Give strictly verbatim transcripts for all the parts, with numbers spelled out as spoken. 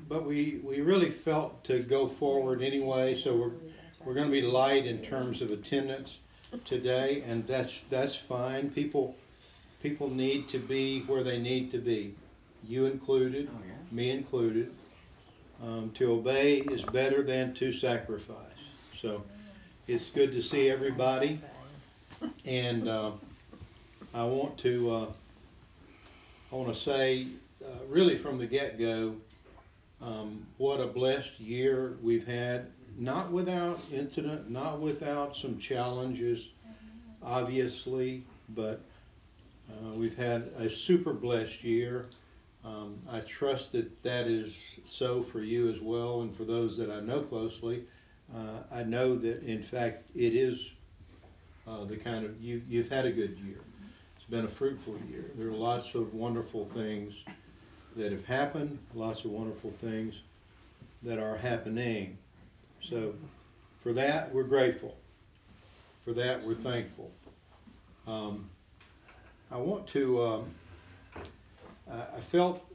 but we, we really felt to go forward anyway, so we're, we're gonna be light in terms of attendance today, and that's, that's fine. People, people need to be where they need to be, you included, Oh, yeah? me included. Um, to obey is better than to sacrifice. So it's good to see everybody, and uh, I want to uh, I want to say uh, really from the get-go um, what a blessed year we've had. Not without incident, not without some challenges, obviously, but uh, we've had a super blessed year. Um, I trust that that is so for you as well, and for those that I know closely. Uh, I know that, in fact, it is uh, the kind of, you, you've had a good year. It's been a fruitful year. There are lots of wonderful things that have happened, lots of wonderful things that are happening. So for that, we're grateful. For that, we're thankful. Um, I want to... Um, I felt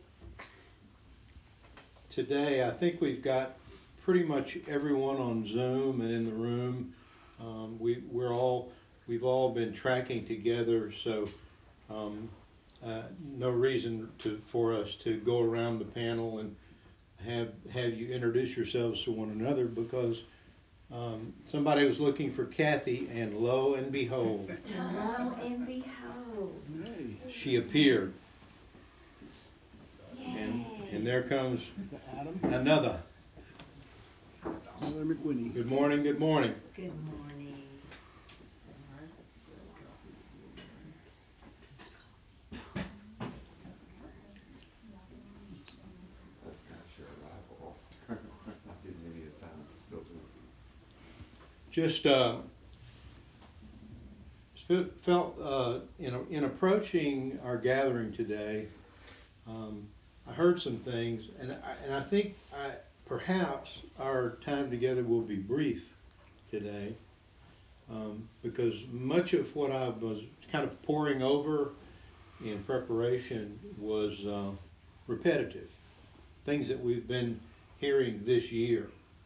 today, I think we've got pretty much everyone on Zoom and in the room. Um, we, we're all, we've all been tracking together, so um, uh, no reason to, for us to go around the panel and have, have you introduce yourselves to one another, because um, somebody was looking for Kathy, and lo and behold, Lo and behold, she appeared. And, and there comes another. Good morning, good morning. good morning. Just uh, felt uh, in, in approaching our gathering today, um, I heard some things, and I, and I think I, perhaps our time together will be brief today, um, because much of what I was kind of poring over in preparation was uh, repetitive, things that we've been hearing this year.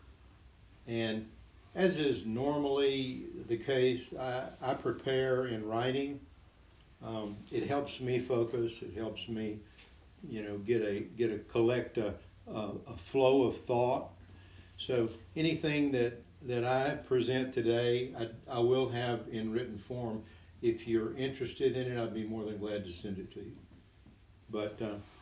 And as is normally the case, I, I prepare in writing. Um, it helps me focus, it helps me you know, get a get a collect a, a, a flow of thought. So anything that that I present today, I, I will have in written form. If you're interested in it, I'd be more than glad to send it to you. But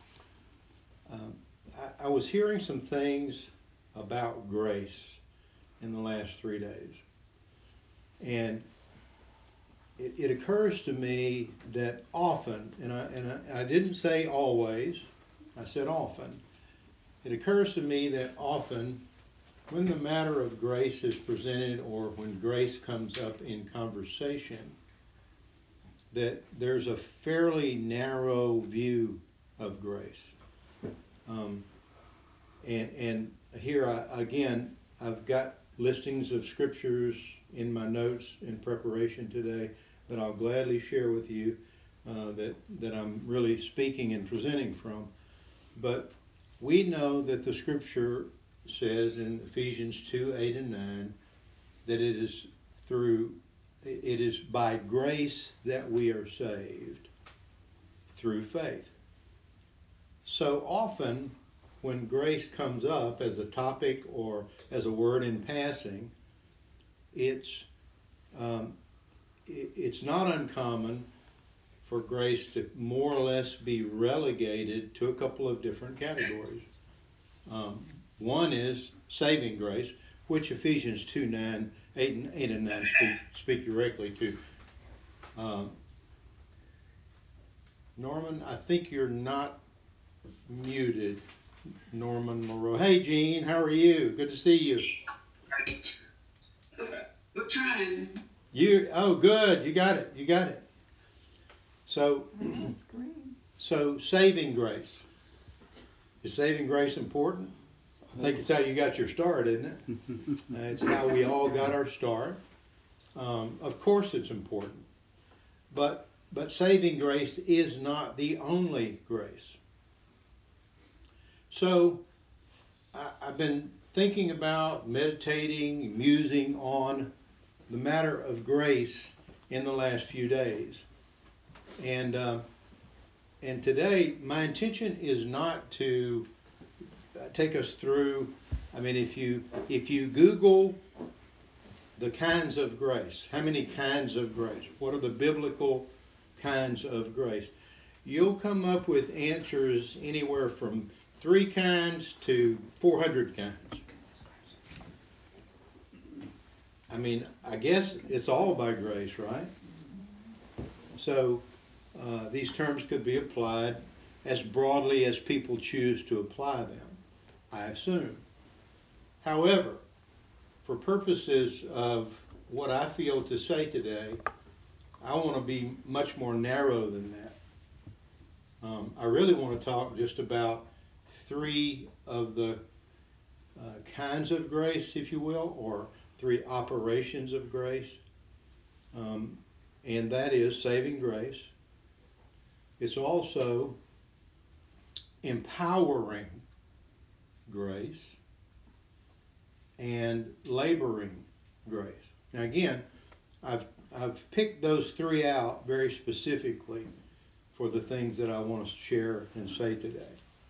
uh, um, I, I was hearing some things about grace in the last three days, and It, it occurs to me that often, and I, and I, I didn't say always, I said often, it occurs to me that often when the matter of grace is presented, or when grace comes up in conversation, that there's a fairly narrow view of grace. Um, and, and here, I, again, I've got listings of scriptures in my notes in preparation today that I'll gladly share with you, uh, that, that I'm really speaking and presenting from. But we know that the scripture says in Ephesians two, eight and nine, that it is through, it is by grace that we are saved, through faith. So often when grace comes up as a topic or as a word in passing, it's um, it's not uncommon for grace to more or less be relegated to a couple of different categories. Um, one is saving grace, which Ephesians two, nine, eight, and, eight and nine speak, speak directly to. Um, Norman, I think you're not muted. Norman Moreau. Hey, Gene, how are you? Good to see you. We're trying. You, oh, good. You got it. You got it. So, so saving grace. Is saving grace important? I think it's how you got your start, isn't it? Uh, it's how we all got our start. Um, of course it's important. But, but saving grace is not the only grace. So, I've been thinking about, meditating, musing on the matter of grace in the last few days. And uh, and today, my intention is not to uh, take us through. I mean, if you if you Google the kinds of grace, how many kinds of grace? What are the biblical kinds of grace? You'll come up with answers anywhere from three kinds to four hundred kinds. I mean, I guess it's all by grace, right? So uh, these terms could be applied as broadly as people choose to apply them, I assume. However, for purposes of what I feel to say today, I want to be much more narrow than that. Um, I really want to talk just about three of the uh, kinds of grace, if you will, or three operations of grace. Um, and that is saving grace. It's also empowering grace and laboring grace. Now again, I've I've picked those three out very specifically for the things that I want to share and say today.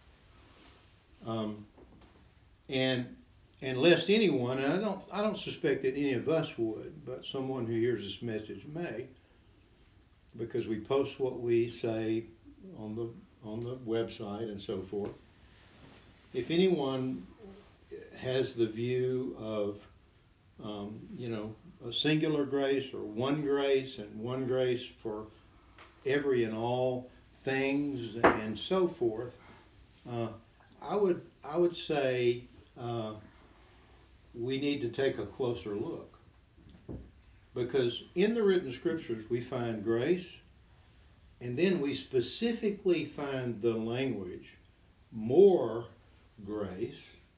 Um, and and lest anyone, and I don't I don't suspect that any of us would, but someone who hears this message may, because we post what we say on the on the website and so forth. If anyone has the view of, um, you know, a singular grace or one grace and one grace for every and all things and so forth, uh, I would I would say uh, we need to take a closer look, because in the written scriptures we find grace, and then we specifically find the language more grace.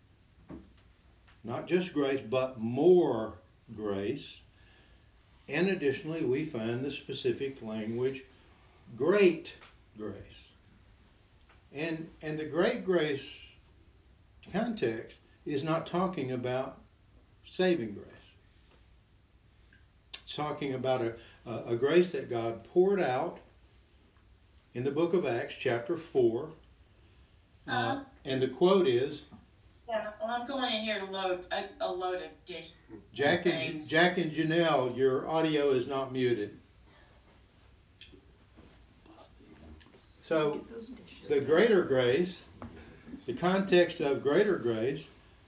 Not just grace, but more grace. And additionally, we find the specific language, great grace. And, and the great grace context is not talking about saving grace. It's talking about a, a, a grace that God poured out in the book of Acts, chapter four. Uh, uh, and the quote is, yeah, well, I'm going in here to load a, a load of dish. Jack and, Jack and Janelle, your audio is not muted. So, the greater grace, the context of greater grace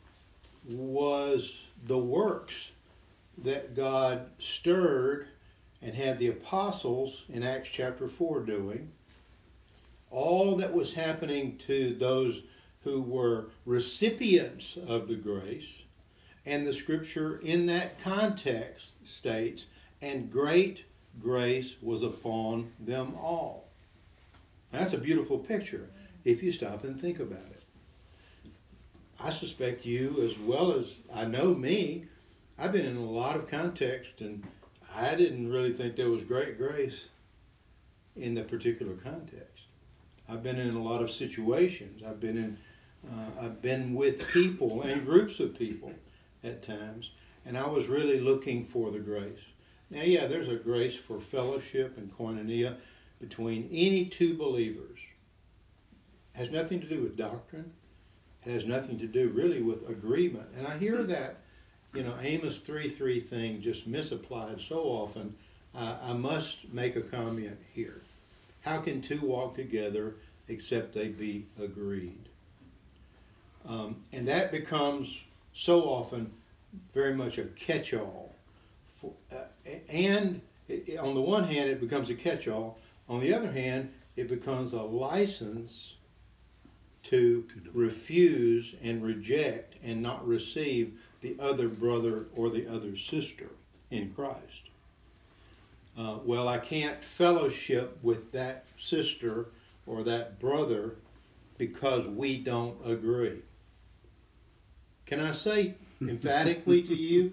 was the works that God stirred and had the apostles in Acts chapter four doing. All that was happening to those who were recipients of the grace, and the scripture in that context states, and great grace was upon them all. That's a beautiful picture if you stop and think about it. I suspect you, as well as I know me, I've been in a lot of context, and I didn't really think there was great grace in the particular context. I've been in a lot of situations. I've been in Uh, I've been with people and groups of people at times, and I was really looking for the grace. Now, yeah, there's a grace for fellowship and koinonia between any two believers. It has nothing to do with doctrine. It has nothing to do really with agreement. And I hear that, you know, Amos three three thing just misapplied so often. Uh, I must make a comment here. How can two walk together except they be agreed? Um, and that becomes so often very much a catch-all. For, uh, and it, it, on the one hand, it becomes a catch-all. On the other hand, it becomes a license to refuse and reject and not receive the other brother or the other sister in Christ. Uh, well, I can't fellowship with that sister or that brother because we don't agree. Can I say emphatically to you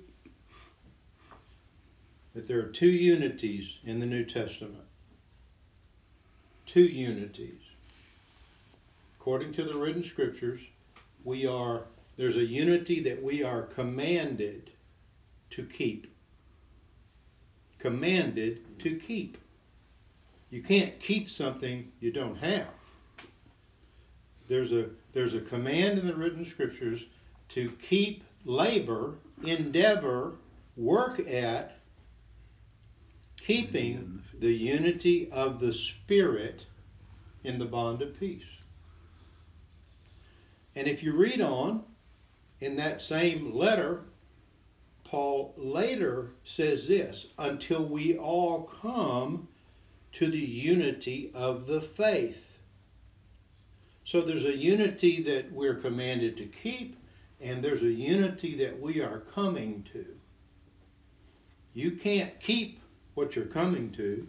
that there are two unities in the New Testament? Two unities. According to the written scriptures, we are There's a unity that we are commanded to keep. Commanded to keep. You can't keep something you don't have. There's a there's a command in the written scriptures to keep, labor, endeavor, work at keeping the unity of the Spirit in the bond of peace. And if you read on in that same letter, Paul later says this, until we all come to the unity of the faith. So there's a unity that we're commanded to keep, and there's a unity that we are coming to. You can't keep what you're coming to,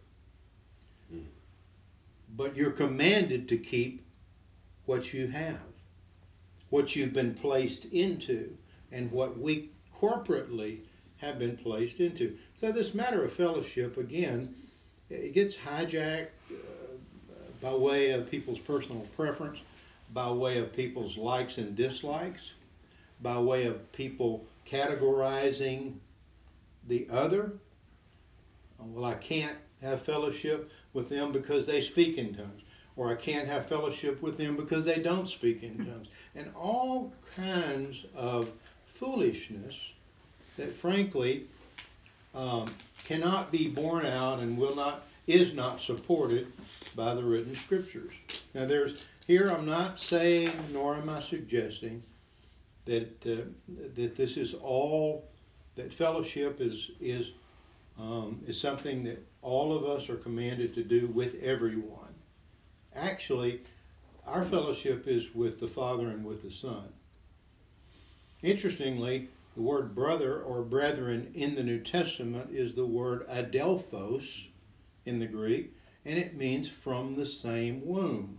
but you're commanded to keep what you have, what you've been placed into, and what we corporately have been placed into. So this matter of fellowship, again, it gets hijacked uh, by way of people's personal preference, by way of people's likes and dislikes, by way of people categorizing the other. Well, I can't have fellowship with them because they speak in tongues, or I can't have fellowship with them because they don't speak in tongues, and all kinds of foolishness that frankly um, cannot be borne out and will not is not supported by the written scriptures. Now there's here I'm not saying nor am I suggesting that uh, that this is all that fellowship is is um, is something that all of us are commanded to do with everyone. Actually, our fellowship is with the Father and with the Son. Interestingly, the word brother or brethren in the New Testament is the word adelphos in the Greek, and it means from the same womb.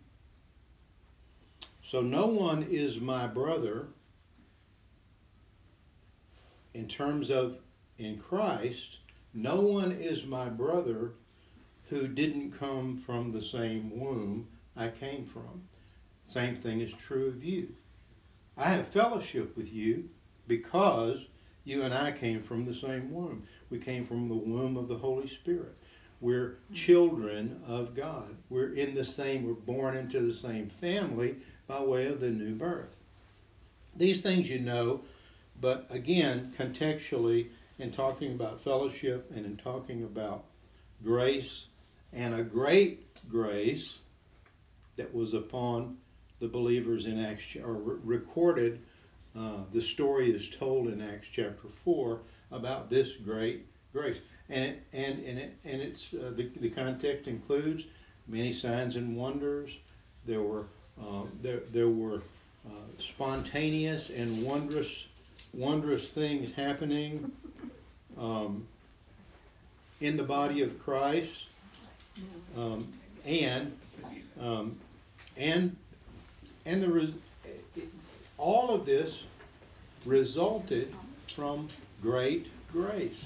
So no one is my brother in terms of in Christ. No one is my brother who didn't come from the same womb I came from. Same thing is true of you. I have fellowship with you because you and I came from the same womb. We came from the womb of the Holy Spirit. We're children of God. We're in the same, we're born into the same family by way of the new birth. These things you know, but again, contextually, in talking about fellowship and in talking about grace, and a great grace that was upon the believers in Acts, or re- recorded, uh, the story is told in Acts chapter four about this great grace. And it, and and it, and it's uh, the the context includes many signs and wonders. There were um, there there were uh, spontaneous and wondrous wondrous things happening um, in the body of Christ, um, and um, and and the res- all of this resulted from great grace.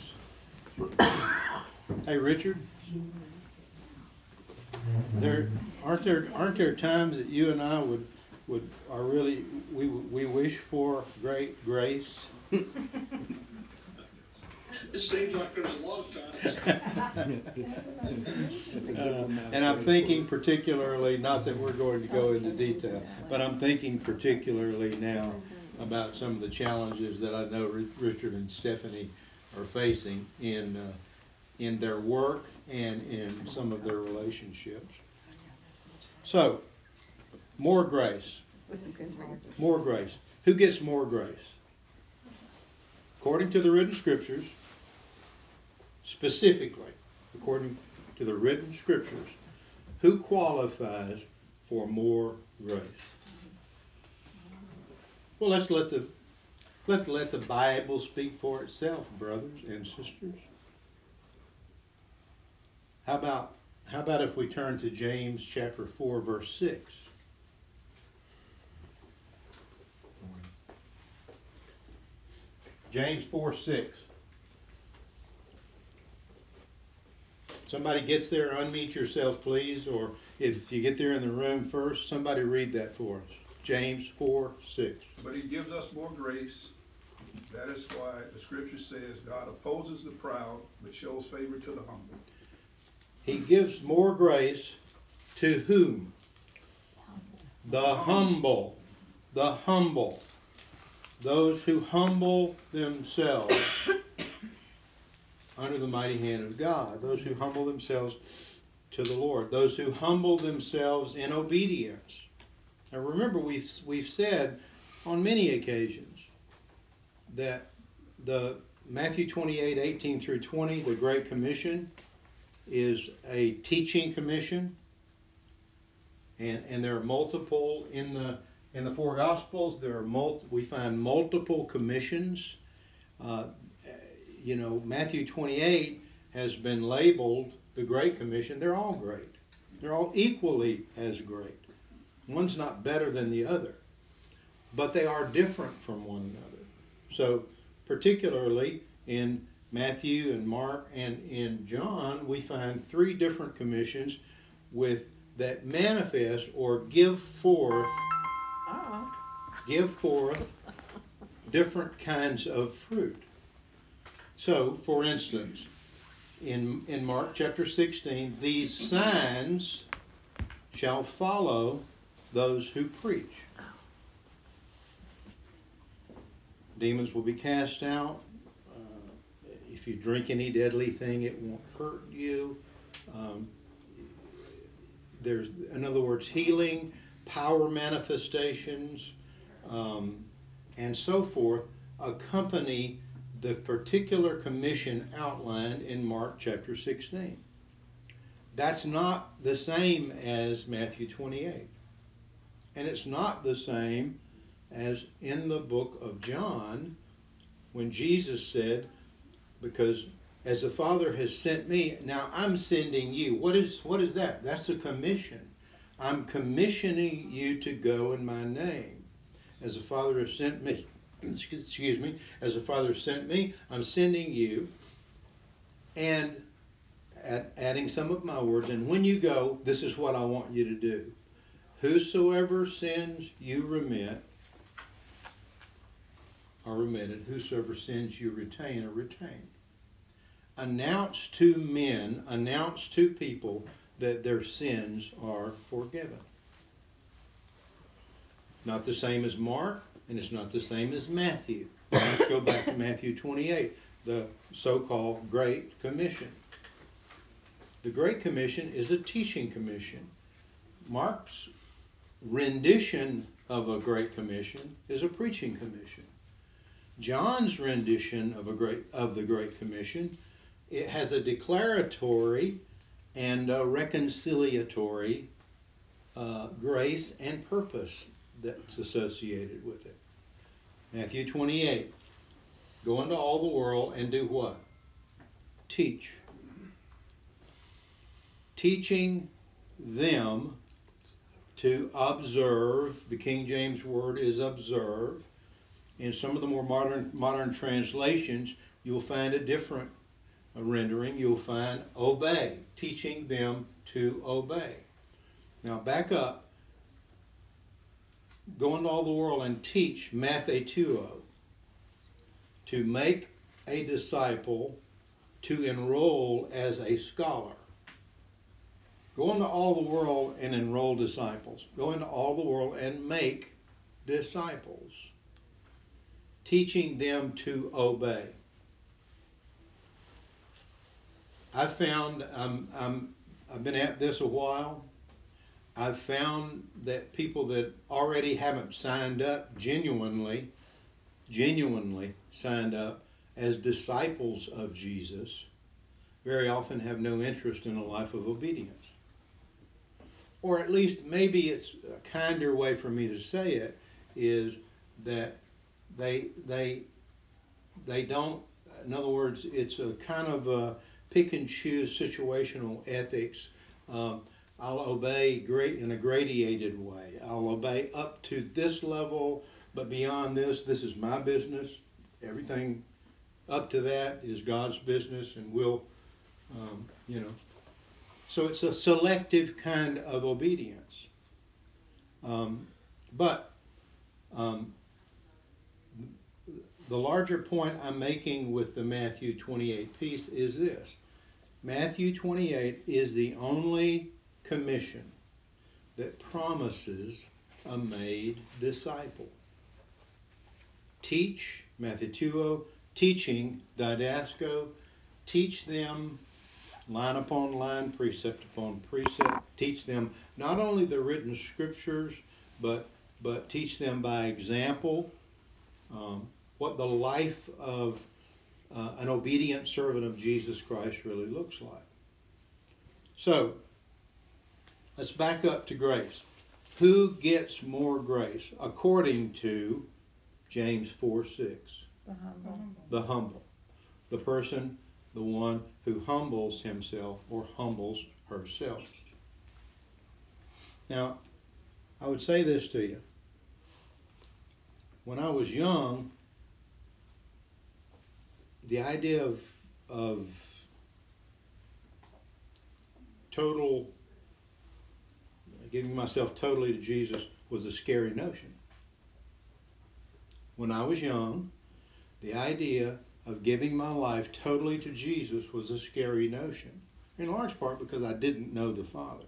Hey, Richard, there aren't there aren't there times that you and I would would are really we we wish for great grace? It seems like there's a lot of times. Uh, and I'm thinking particularly, not that we're going to go into detail, but I'm thinking particularly now about some of the challenges that I know Richard and Stephanie are facing in uh, in their work and in some of their relationships. So, more grace. More grace. Who gets more grace? According to the written scriptures, specifically, according to the written scriptures, who qualifies for more grace? Well, let's let the let's let the Bible speak for itself, brothers and sisters. How about how about if we turn to James chapter four, verse six? James four six. Somebody gets there, unmute yourself, please, or if you get there in the room first, somebody read that for us. James four six. But he gives us more grace. That is why the scripture says God opposes the proud, but shows favor to the humble. He gives more grace to whom? The humble. The humble. Those who humble themselves under the mighty hand of God. Those who humble themselves to the Lord. Those who humble themselves in obedience. Now remember, we've, we've said on many occasions that the Matthew twenty-eight, eighteen through twenty, the Great Commission, is a teaching commission. And, and there are multiple in the in the four Gospels. There are mul- we find multiple commissions. Uh, you know, Matthew twenty-eight has been labeled the Great Commission. They're all great. They're all equally as great. One's not better than the other, but they are different from one another. So, particularly in Matthew and Mark and in John, we find three different commissions with that manifest or give forth, Uh-oh. give forth different kinds of fruit. So, for instance, in in Mark chapter sixteen, these signs shall follow those who preach. Demons will be cast out. Uh, if you drink any deadly thing, it won't hurt you. Um, there's, in other words, healing, power manifestations, um, and so forth accompany the particular commission outlined in Mark chapter sixteen. That's not the same as Matthew twenty-eight. And it's not the same as in the book of John, when Jesus said, because as the Father has sent me, now I'm sending you. What is what is that? That's a commission. I'm commissioning you to go in my name. As the Father has sent me, excuse me, as the Father has sent me, I'm sending you, and add, adding some of my words, and when you go, this is what I want you to do. Whosoever sins you remit are remitted. Whosoever sins you retain are retained. Announce to men, announce to people that their sins are forgiven. Not the same as Mark, and it's not the same as Matthew. Let's go back to Matthew twenty-eight, the so-called Great Commission. The Great Commission is a teaching commission. Mark's rendition of a Great Commission is a preaching commission. John's rendition of a great of the Great Commission, it has a declaratory and a reconciliatory uh, grace and purpose that's associated with it. Matthew twenty-eight, go into all the world and do what? Teach. Teaching them to observe. The King James word is observe. In some of the more modern modern translations, you'll find a different rendering. You'll find obey, teaching them to obey. Now back up. Go into all the world and teach mathetuo, to make a disciple, to enroll as a scholar. Go into all the world and enroll disciples. Go into all the world and make disciples, teaching them to obey. I found, um, I'm, I've been at this a while, I've found that people that already haven't signed up genuinely, genuinely signed up as disciples of Jesus, very often have no interest in a life of obedience. Or at least maybe it's a kinder way for me to say it, is that they they they don't, in other words, it's a kind of a pick and choose situational ethics. Um, I'll obey great in a gradated way. I'll obey up to this level, but beyond this, this is my business. Everything up to that is God's business, and we'll, um, you know. So it's a selective kind of obedience. Um, but Um, the larger point I'm making with the Matthew twenty-eight piece is this. Matthew twenty-eight is the only commission that promises a made disciple. Teach, mathetuo, teaching, didasko, teach them line upon line, precept upon precept, teach them not only the written scriptures, but but teach them by example um, what the life of uh, an obedient servant of Jesus Christ really looks like. So, let's back up to grace. Who gets more grace? According to James four six. The humble. The humble. The person, the one who humbles himself or humbles herself. Now, I would say this to you. When I was young, the idea of, of total, giving myself totally to Jesus was a scary notion. When I was young, the idea of giving my life totally to Jesus was a scary notion, in large part because I didn't know the Father.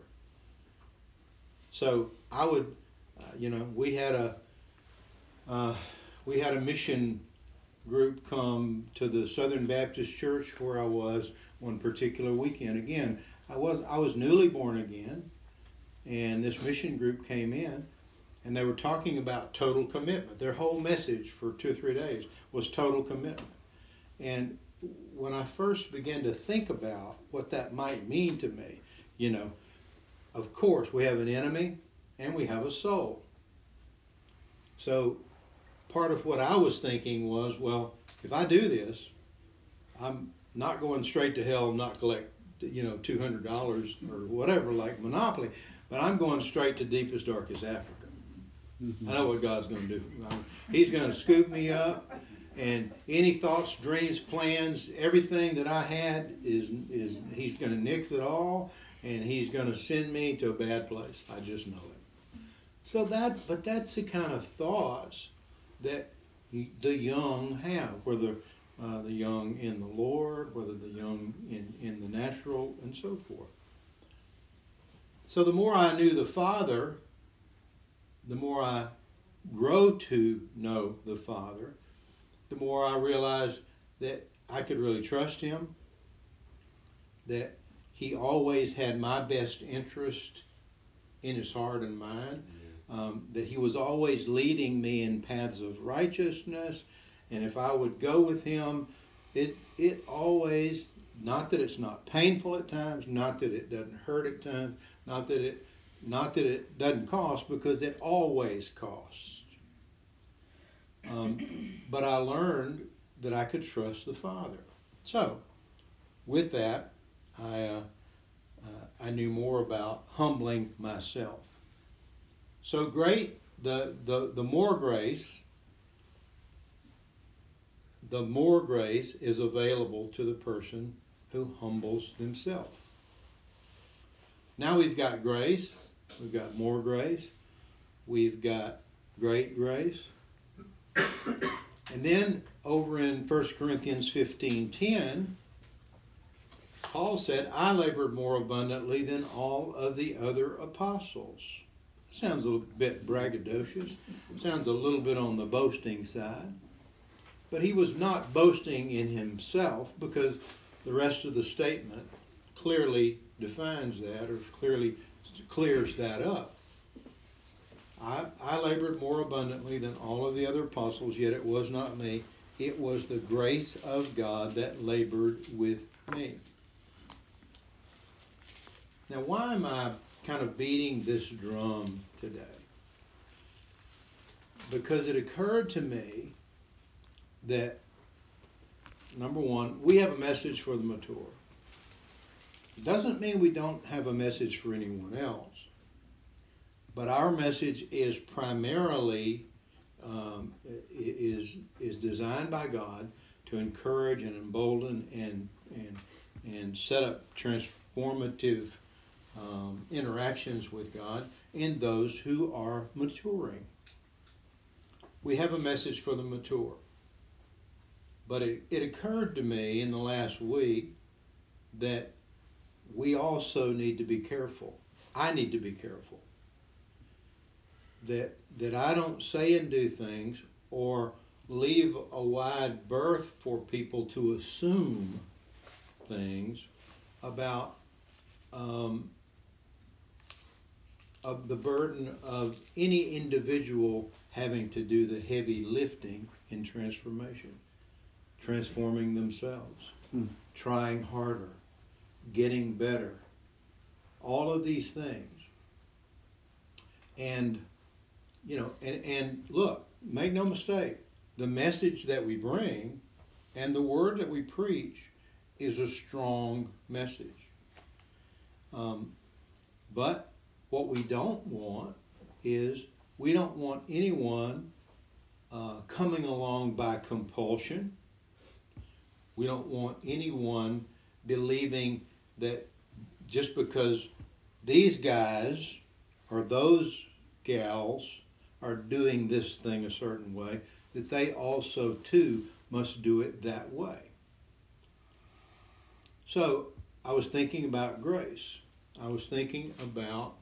So I would, uh, you know, we had a uh, we had a mission group come to the Southern Baptist Church where I was one particular weekend. Again, I was I was newly born again, and this mission group came in, and they were talking about total commitment. Their whole message for two or three days was total commitment. And when I first began to think about what that might mean to me, you know, of course we have an enemy and we have a soul. So part of what I was thinking was, well, if I do this, I'm not going straight to hell and not collect, you know, two hundred dollars or whatever like Monopoly, but I'm going straight to deepest, darkest Africa. Mm-hmm. I know what God's going to do. He's going to scoop me up, and any thoughts, dreams, plans, everything that I had is is He's going to nix it all, and He's going to send me to a bad place. I just know it. So that, but that's the kind of thoughts that the young have, whether uh, the young in the Lord, whether the young in, in the natural, and so forth. So the more I knew the Father, the more I grow to know the Father, the more I realized that I could really trust Him, that He always had my best interest in His heart and mind, um, that He was always leading me in paths of righteousness, and if I would go with Him, it it always, not that it's not painful at times, not that it doesn't hurt at times, not that it not that it doesn't cost, because it always costs. Um, but I learned that I could trust the Father. So, with that, I uh, uh, I knew more about humbling myself. So great, the the the more grace, the more grace is available to the person who humbles themselves. Now we've got grace, we've got more grace, we've got great grace. And then over in First Corinthians fifteen ten, Paul said, I labored more abundantly than all of the other apostles. Sounds a little bit braggadocious, sounds a little bit on the boasting side. But he was not boasting in himself, because the rest of the statement clearly defines that, or clearly clears that up. I, I labored more abundantly than all of the other apostles, yet it was not me. It was the grace of God that labored with me. Now, why am I kind of beating this drum today? Because it occurred to me that, number one, we have a message for the mature. It doesn't mean we don't have a message for anyone else. But our message is primarily um, is is designed by God to encourage and embolden and and and set up transformative um, interactions with God in those who are maturing. we have a message for the mature. But it, it occurred to me in the last week that we also need to be careful. I need to be careful. That, that I don't say and do things or leave a wide berth for people to assume things about um, of the burden of any individual having to do the heavy lifting in transformation, transforming themselves, hmm. trying harder, getting better, all of these things. And, you know, and, and look, make no mistake, the message that we bring and the word that we preach is a strong message. Um, but what we don't want is we don't want anyone uh, coming along by compulsion. We don't want anyone believing that just because these guys or those gals are doing this thing a certain way, that they also too must do it that way. So I was thinking about grace. I was thinking about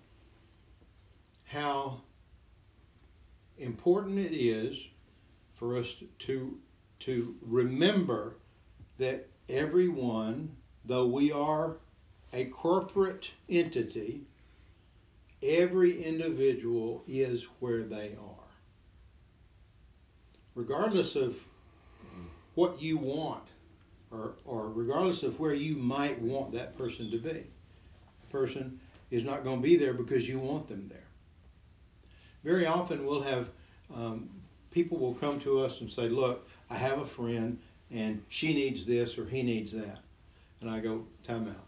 how important it is for us to, to remember that everyone, though we are a corporate entity, every individual is where they are. Regardless of what you want, or, or regardless of where you might want that person to be, the person is not going to be there because you want them there. Very often we'll have, um, people will come to us and say, look, I have a friend and she needs this or he needs that. And I go, time out.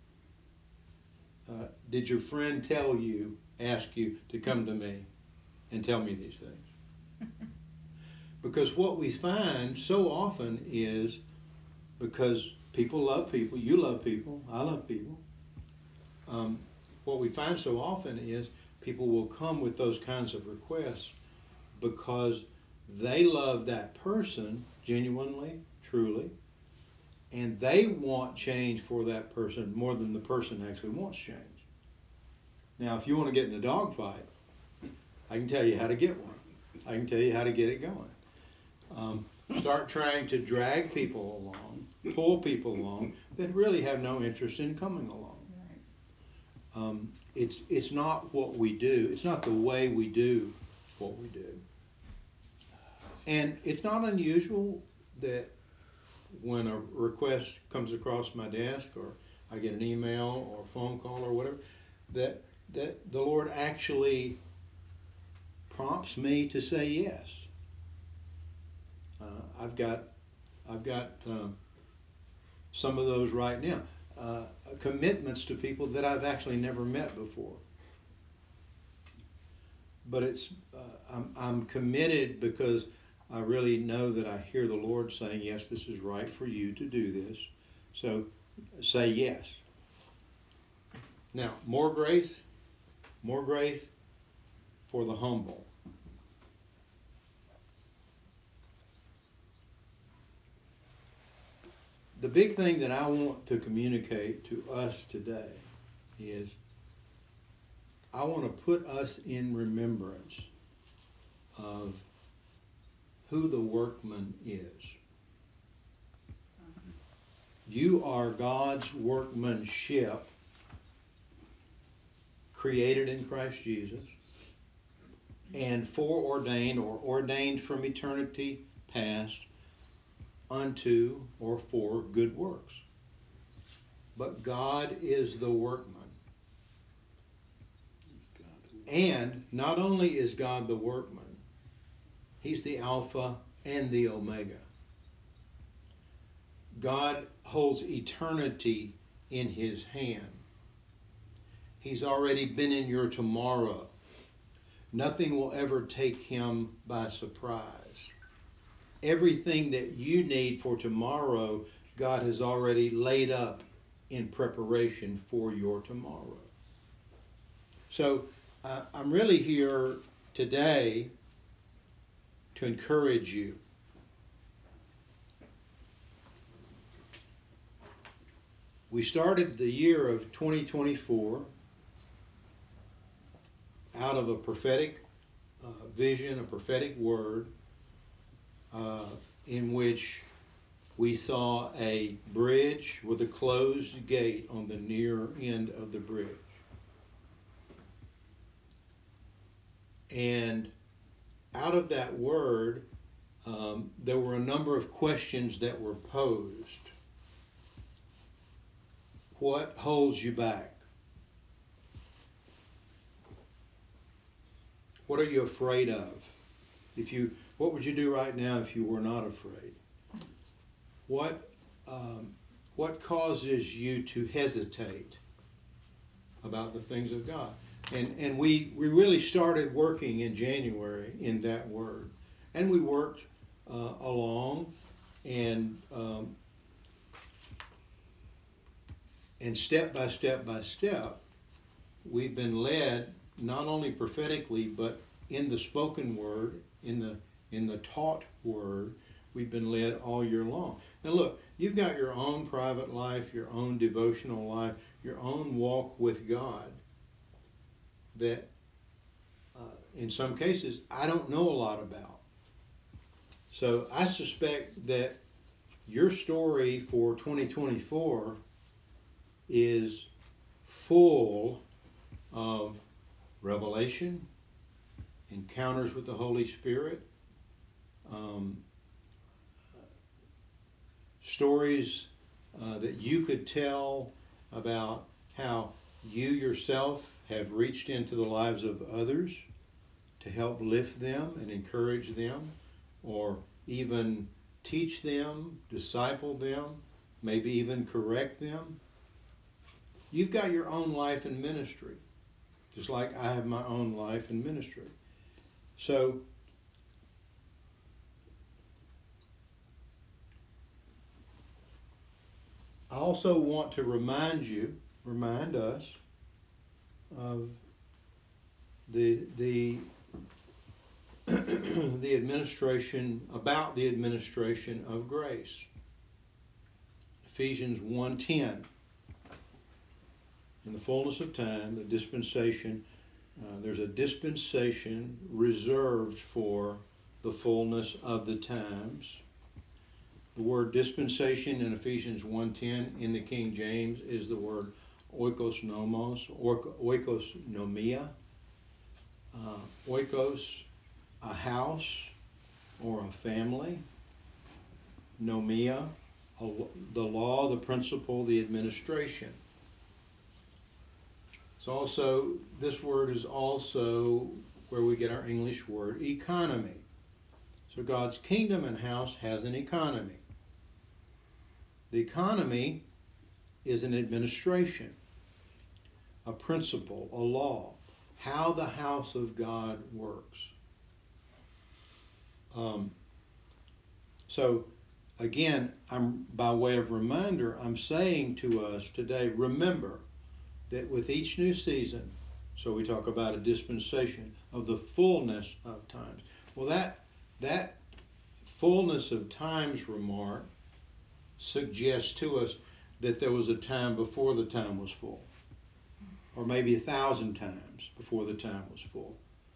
Uh, did your friend tell you, ask you to come to me and tell me these things? Because what we find so often is, because people love people, you love people, I love people, um, what we find so often is people will come with those kinds of requests because they love that person genuinely, truly, and they want change for that person more than the person actually wants change. Now, if you want to get in a dogfight, I can tell you how to get one. I can tell you how to get it going. Um, start trying to drag people along, pull people along that really have no interest in coming along. Um, it's it's not what we do. It's not the way we do what we do. And it's not unusual that when a request comes across my desk, or I get an email or a phone call or whatever, that that the Lord actually prompts me to say yes. Uh, I've got I've got um, some of those right now. Uh, commitments to people that I've actually never met before. But it's uh, I'm I'm committed because I really know that I hear the Lord saying, yes, this is right for you to do this. So say yes. Now, more grace, more grace for the humble. The big thing that I want to communicate to us today is I want to put us in remembrance of who the workman is. You are God's workmanship, created in Christ Jesus, and foreordained or ordained from eternity past unto or for good works. But God is the workman. And not only is God the workman, He's the Alpha and the Omega. God holds eternity in His hand. He's already been in your tomorrow. Nothing will ever take Him by surprise. Everything that you need for tomorrow, God has already laid up in preparation for your tomorrow. So uh, I'm really here today to encourage you. We started the year of twenty twenty-four out of a prophetic uh, vision, a prophetic word, uh, in which we saw a bridge with a closed gate on the near end of the bridge. And out of that word, um, there were a number of questions that were posed. What holds you back? What are you afraid of? If you, what would you do right now if you were not afraid? What, um, what causes you to hesitate about the things of God? And and we, we really started working in January in that word. And we worked uh, along and um, and step by step by step, we've been led not only prophetically but in the spoken word, in the in the taught word, we've been led all year long. Now look, you've got your own private life, your own devotional life, your own walk with God that uh, in some cases I don't know a lot about. So I suspect that your story for twenty twenty-four is full of revelation, encounters with the Holy Spirit, um, stories uh, that you could tell about how you yourself have reached into the lives of others to help lift them and encourage them, or even teach them, disciple them, maybe even correct them. You've got your own life and ministry, just like I have my own life and ministry. So, I also want to remind you, remind us of the the the administration, about the administration of grace. Ephesians one ten. In the fullness of time, the dispensation, uh, there's a dispensation reserved for the fullness of the times. The word dispensation in Ephesians one ten in the King James is the word oikos nomos, or oikos nomia. Uh, oikos, a house or a family. Nomia, a, the law, the principle, the administration. It's also, this word is also where we get our English word economy. So God's kingdom and house has an economy. The economy is an administration, a principle, a law, how the house of God works. Um, so again, I'm by way of reminder, I'm saying to us today, remember that with each new season, so we talk about a dispensation of the fullness of times. Well, that that fullness of times remark suggests to us that there was a time before the time was full, or maybe a thousand times before the time was full.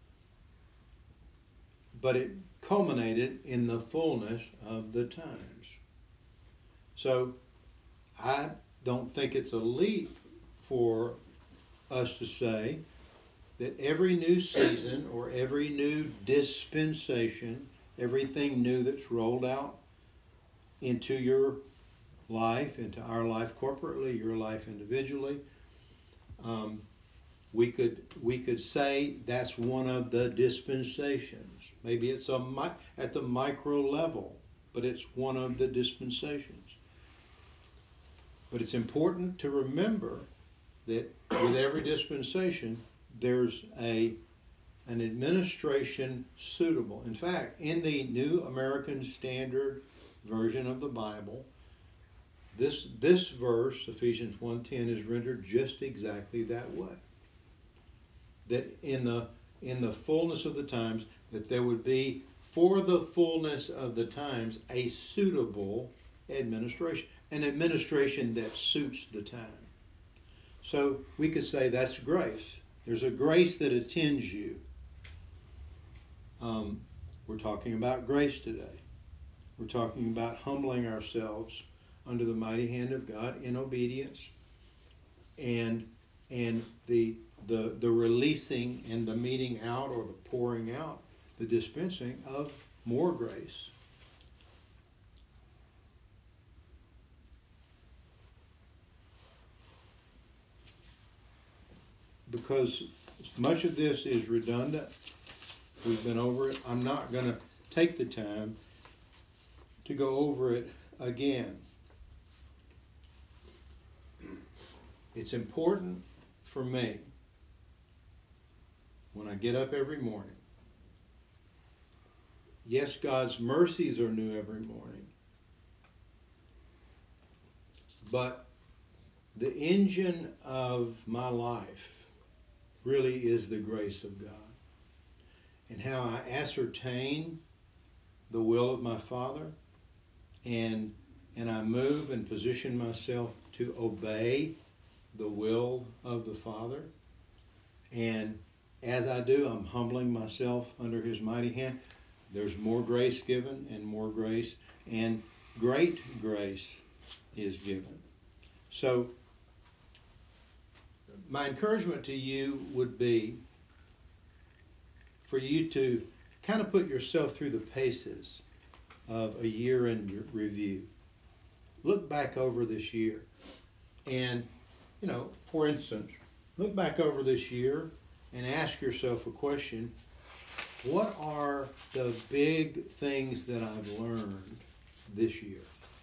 But it culminated in the fullness of the times. So I don't think it's a leap for us to say that every new season or every new dispensation, everything new that's rolled out into your life, into our life corporately, your life individually, um, we could we could say that's one of the dispensations. Maybe it's a mi- at the micro level, but it's one of the dispensations. But it's important to remember that with every dispensation, there's a an administration suitable. In fact, in the New American Standard Version of the Bible, this this verse, Ephesians one ten, is rendered just exactly that way. That in the in the fullness of the times, that there would be for the fullness of the times, a suitable administration, an administration that suits the time. So we could say that's grace. There's a grace that attends you. Um, we're talking about grace today. We're talking about humbling ourselves under the mighty hand of God in obedience, and and the the the releasing and the meting out, or the pouring out, the dispensing of more grace. Because much of this is redundant. We've been over it. I'm not going to take the time to go over it again. It's important for me, when I get up every morning. Yes, God's mercies are new every morning. But the engine of my life really is the grace of God. And how I ascertain the will of my Father, and and I move and position myself to obey the will of the Father. And as I do, I'm humbling myself under His mighty hand. There's more grace given, and more grace, and great grace is given. So my encouragement to you would be for you to kind of put yourself through the paces of a year in review. Look back over this year. And, you know, for instance, look back over this year and ask yourself a question. What are the big things that I've learned this year?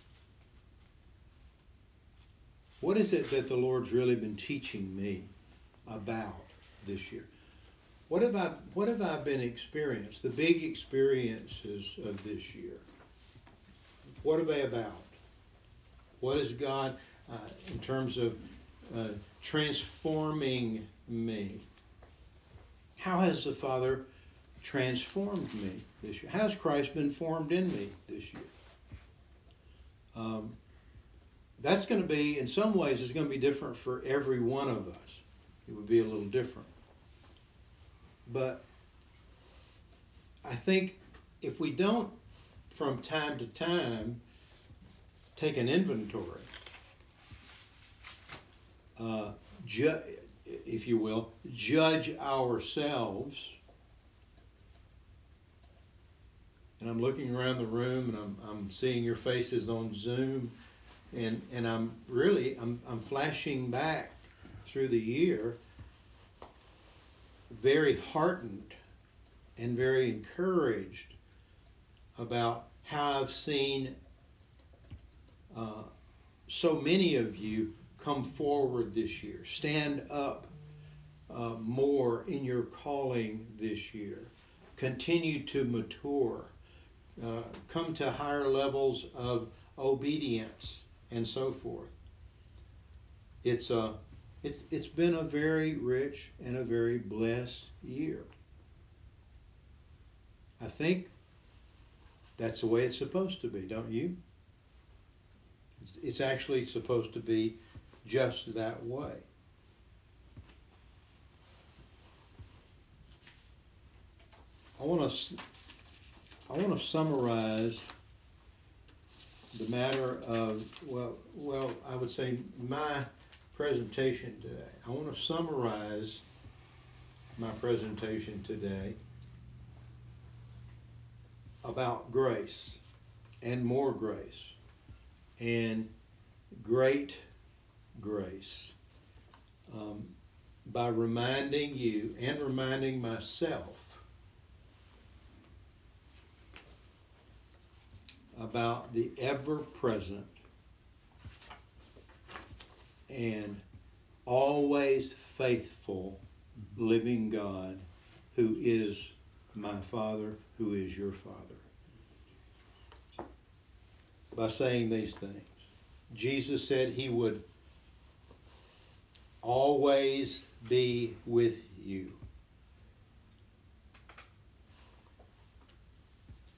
What is it that the Lord's really been teaching me about this year? What have I what have I been experienced? The big experiences of this year. What are they about? What is God uh, in terms of uh, transforming me? How has the Father transformed me this year? How has Christ been formed in me this year? Um, that's going to be, in some ways, it's going to be different for every one of us. It would be a little different. But I think if we don't, from time to time, take an inventory, uh, ju- if you will, judge ourselves. And I'm looking around the room, and I'm I'm seeing your faces on Zoom, and and I'm really I'm I'm flashing back through the year, very heartened and very encouraged about how I've seen uh, so many of you come forward this year, stand up uh, more in your calling this year, continue to mature, uh, come to higher levels of obedience, and so forth. It's a It, it's been a very rich and a very blessed year. I think that's the way it's supposed to be, don't you? It's, it's actually supposed to be just that way. I want to I want to summarize the matter of, well, well, I would say my presentation today. I want to summarize my presentation today about grace and more grace and great grace, um, by reminding you and reminding myself about the ever-present and always faithful living God, who is my Father, who is your Father. By saying these things, Jesus said He would always be with you.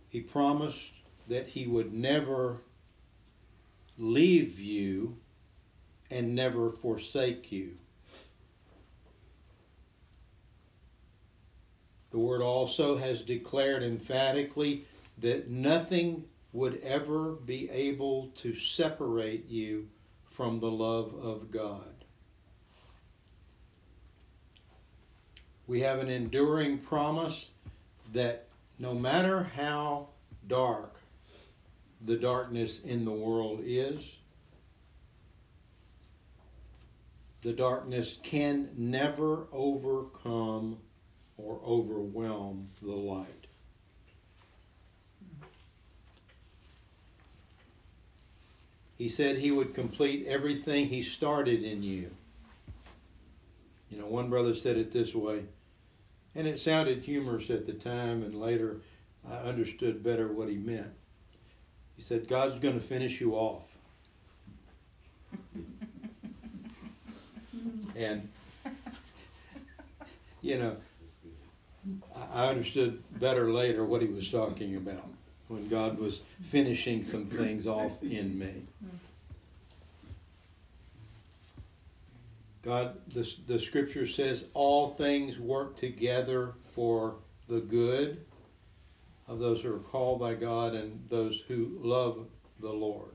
He promised that he would never leave you and never forsake you. The Word also has declared emphatically that nothing would ever be able to separate you from the love of God. We have an enduring promise that no matter how dark the darkness in the world is, the darkness can never overcome or overwhelm the light. He said he would complete everything he started in you. You know, one brother said it this way, and it sounded humorous at the time, and later I understood better what he meant. He said, God's going to finish you off. And, you know, I understood better later what he was talking about when God was finishing some things off in me. God, the, the scripture says all things work together for the good of those who are called by God and those who love the Lord.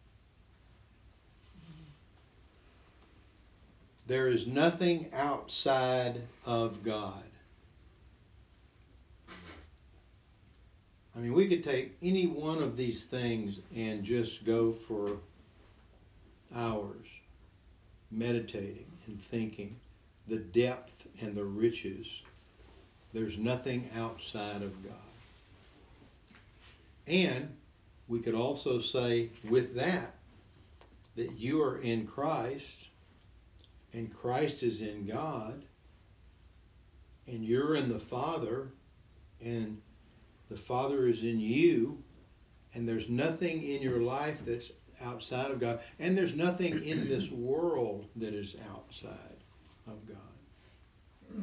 There is nothing outside of God. I mean, we could take any one of these things and just go for hours meditating and thinking the depth and the riches. There's nothing outside of God. And we could also say with that, that you are in Christ and Christ is in God and you're in the Father and the Father is in you, and there's nothing in your life that's outside of God, and there's nothing in this world that is outside of God.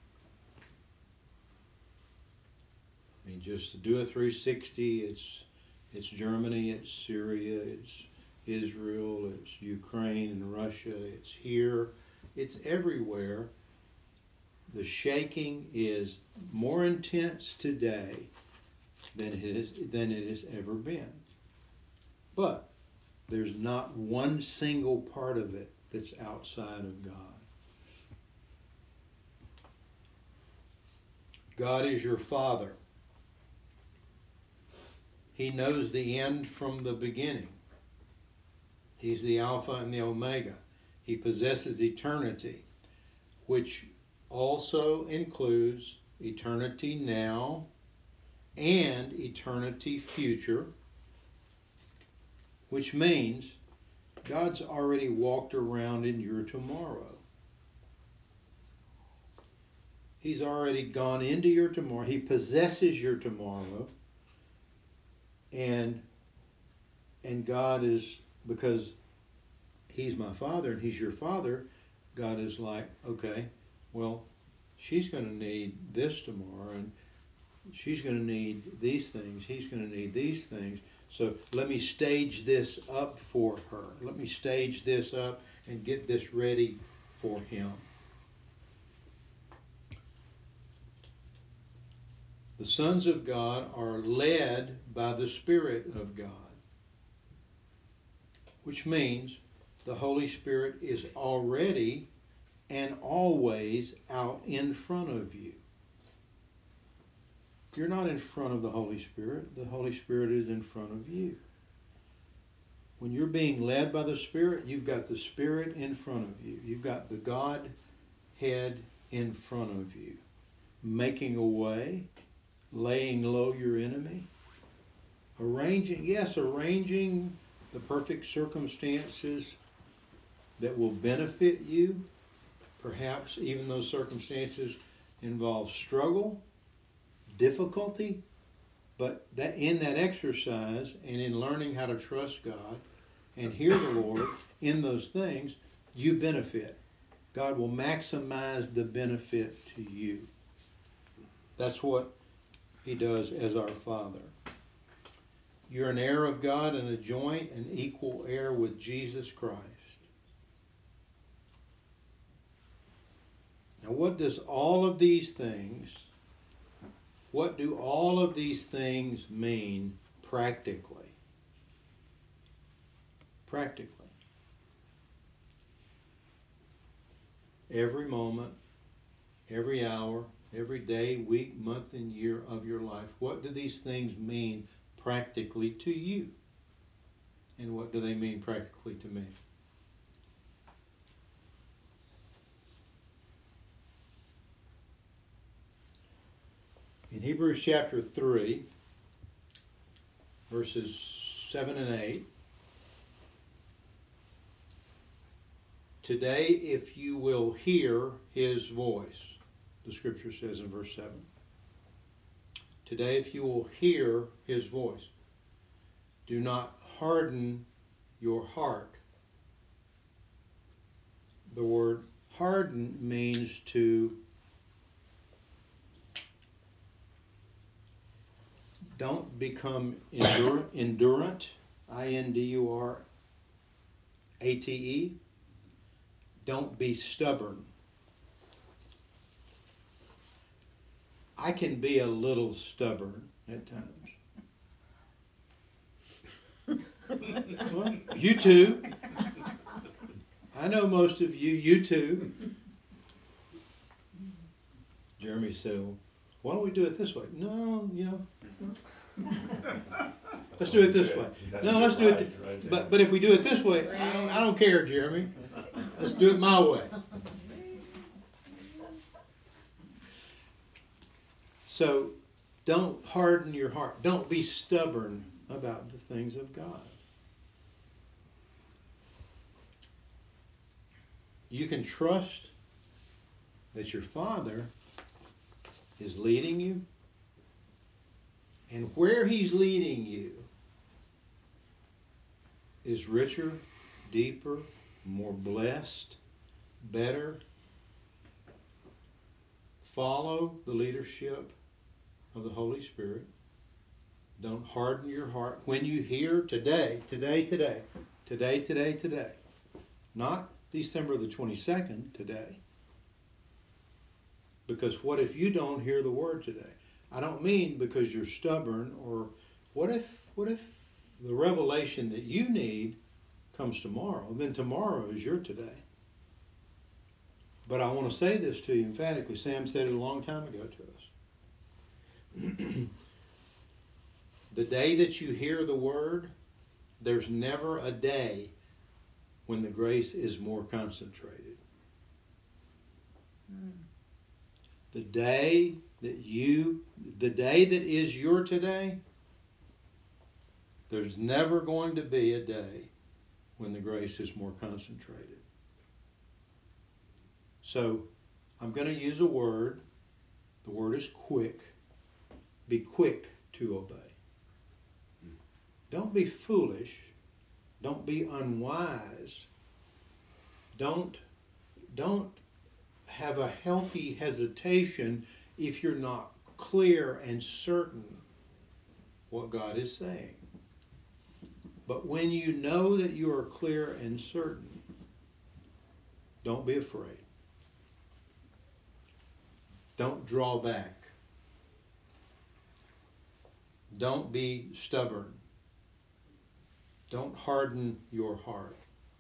I mean, just to do a three sixty, it's it's Germany, it's Syria, it's Israel, it's Ukraine and Russia, it's here, it's everywhere. The shaking is more intense today than it is than it has ever been. But there's not one single part of it that's outside of God. God is your Father. He knows the end from the beginning. He's the Alpha and the Omega. He possesses eternity, which also includes eternity now and eternity future, which means God's already walked around in your tomorrow. He's already gone into your tomorrow. He possesses your tomorrow. And and God is, because He's my Father and He's your Father, God is like, okay, well, she's going to need this tomorrow, and she's going to need these things. He's going to need these things. So let me stage this up for her. Let me stage this up and get this ready for him. The sons of God are led by the Spirit of God, which means the Holy Spirit is already and always out in front of you. You're not in front of the Holy Spirit. The Holy Spirit is in front of you. When you're being led by the Spirit, you've got the Spirit in front of you. You've got the Godhead in front of you, making a way, laying low your enemy, arranging, yes, arranging the perfect circumstances that will benefit you. Perhaps even those circumstances involve struggle, difficulty, but that in that exercise and in learning how to trust God and hear the Lord in those things, you benefit. God will maximize the benefit to you. That's what He does as our Father. You're an heir of God and a joint and equal heir with Jesus Christ. Now, what does all of these things, what do all of these things mean practically? Practically. Every moment, every hour, every day, week, month, and year of your life. What do these things mean practically to you? And what do they mean practically to me? In Hebrews chapter three, verses seven and eight, today if you will hear his voice, the scripture says in verse seven. Today if you will hear his voice, do not harden your heart. The word harden means to don't become endur- endurant, I N D U R A T E. Don't be stubborn. I can be a little stubborn at times. Well, you too. I know most of you, you too. Jeremy said, well, why don't we do it this way? No, you know. Let's do it this way. No, let's do it. Th- but but if we do it this way, I don't, I don't care, Jeremy. Let's do it my way. So don't harden your heart. Don't be stubborn about the things of God. You can trust that your Father is leading you, and where he's leading you is richer, deeper, more blessed, better. Follow the leadership of the Holy Spirit. Don't harden your heart. When you hear today, today, today, today, today, today, not December the twenty-second, today. Because what if you don't hear the word today? I don't mean because you're stubborn, or what if what if the revelation that you need comes tomorrow? Then tomorrow is your today. But I want to say this to you emphatically. Sam said it a long time ago to us. The day that you hear the word, there's never a day when the grace is more concentrated. Mm. The day that you, the day that is your today, there's never going to be a day when the grace is more concentrated. So, I'm going to use a word. The word is quick. Be quick to obey. Don't be foolish. Don't be unwise. Don't, don't have a healthy hesitation if you're not clear and certain what God is saying. But when you know that you are clear and certain, don't be afraid. Don't draw back. Don't be stubborn. Don't harden your heart.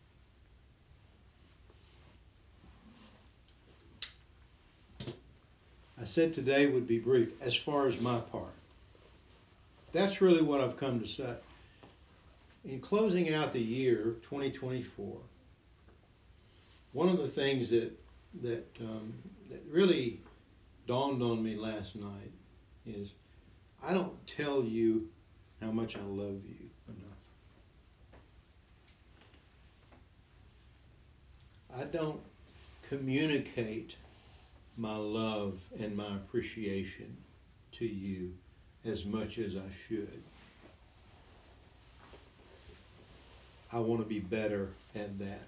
I said today would be brief as far as my part. That's really what I've come to say. In closing out the year twenty twenty-four, one of the things that that um, that really dawned on me last night is I don't tell you how much I love you enough. I don't communicate my love and my appreciation to you as much as I should. I want to be better at that.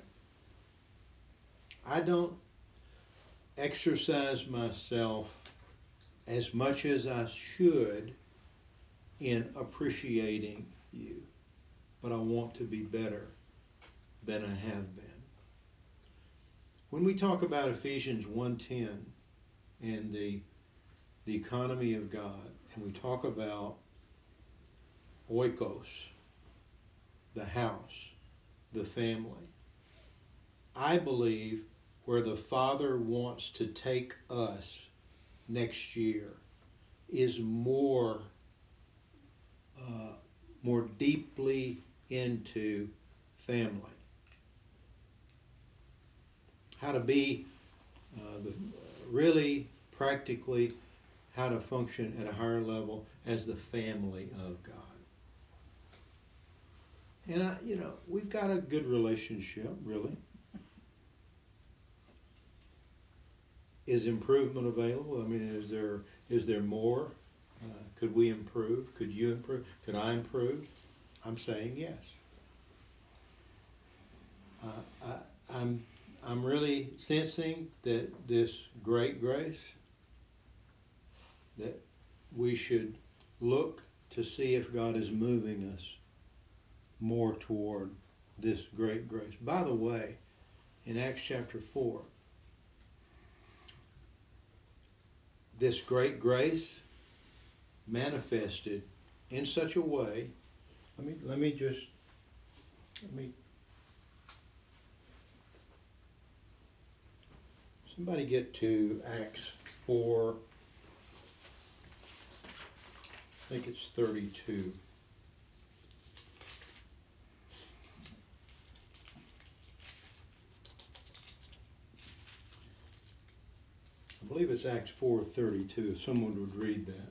I don't exercise myself as much as I should in appreciating you, but I want to be better than I have been. When we talk about Ephesians one ten and the the economy of God, and we talk about oikos, the house, the family, I believe where the Father wants to take us next year is more uh, more deeply into family. How to be uh, the, really practically how to function at a higher level as the family of God. And I, you know, we've got a good relationship, really. Is improvement available? I mean, is there is there more? Uh, could we improve? Could you improve? Could I improve? I'm saying yes. Uh, I, I'm I'm really sensing that this great grace, that we should look to see if God is moving us more toward this great grace. By the way, in Acts chapter four, this great grace manifested in such a way. Let me let me just let me somebody get to Acts four. I think it's thirty-two. I believe it's Acts four thirty-two. If someone would read that.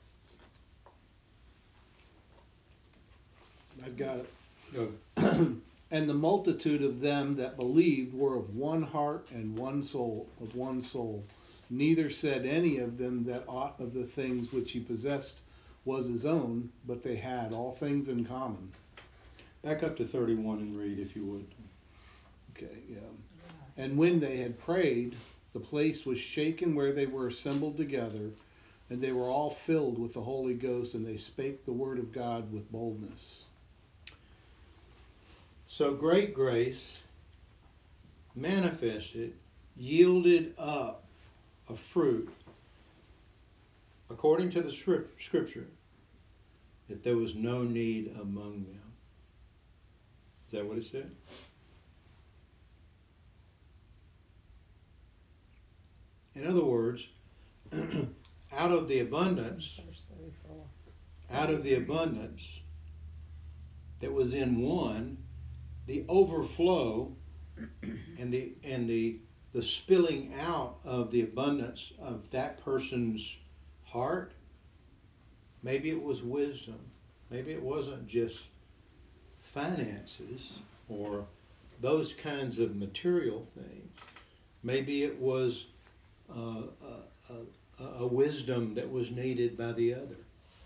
I've got it. Go. And the multitude of them that believed were of one heart and one soul, of one soul. Neither said any of them that aught of the things which he possessed was his own, but they had all things in common. Back up to thirty-one and read, if you would. Okay, yeah. And when they had prayed, the place was shaken where they were assembled together, and they were all filled with the Holy Ghost, and they spake the word of God with boldness. So great grace manifested, yielded up a fruit, according to the scripture, that there was no need among them. Is that what it said? In other words, out of the abundance, out of the abundance that was in one, the overflow and the and the the spilling out of the abundance of that person's heart, maybe it was wisdom, maybe it wasn't just finances or those kinds of material things, maybe it was uh, a, a, a wisdom that was needed by the other.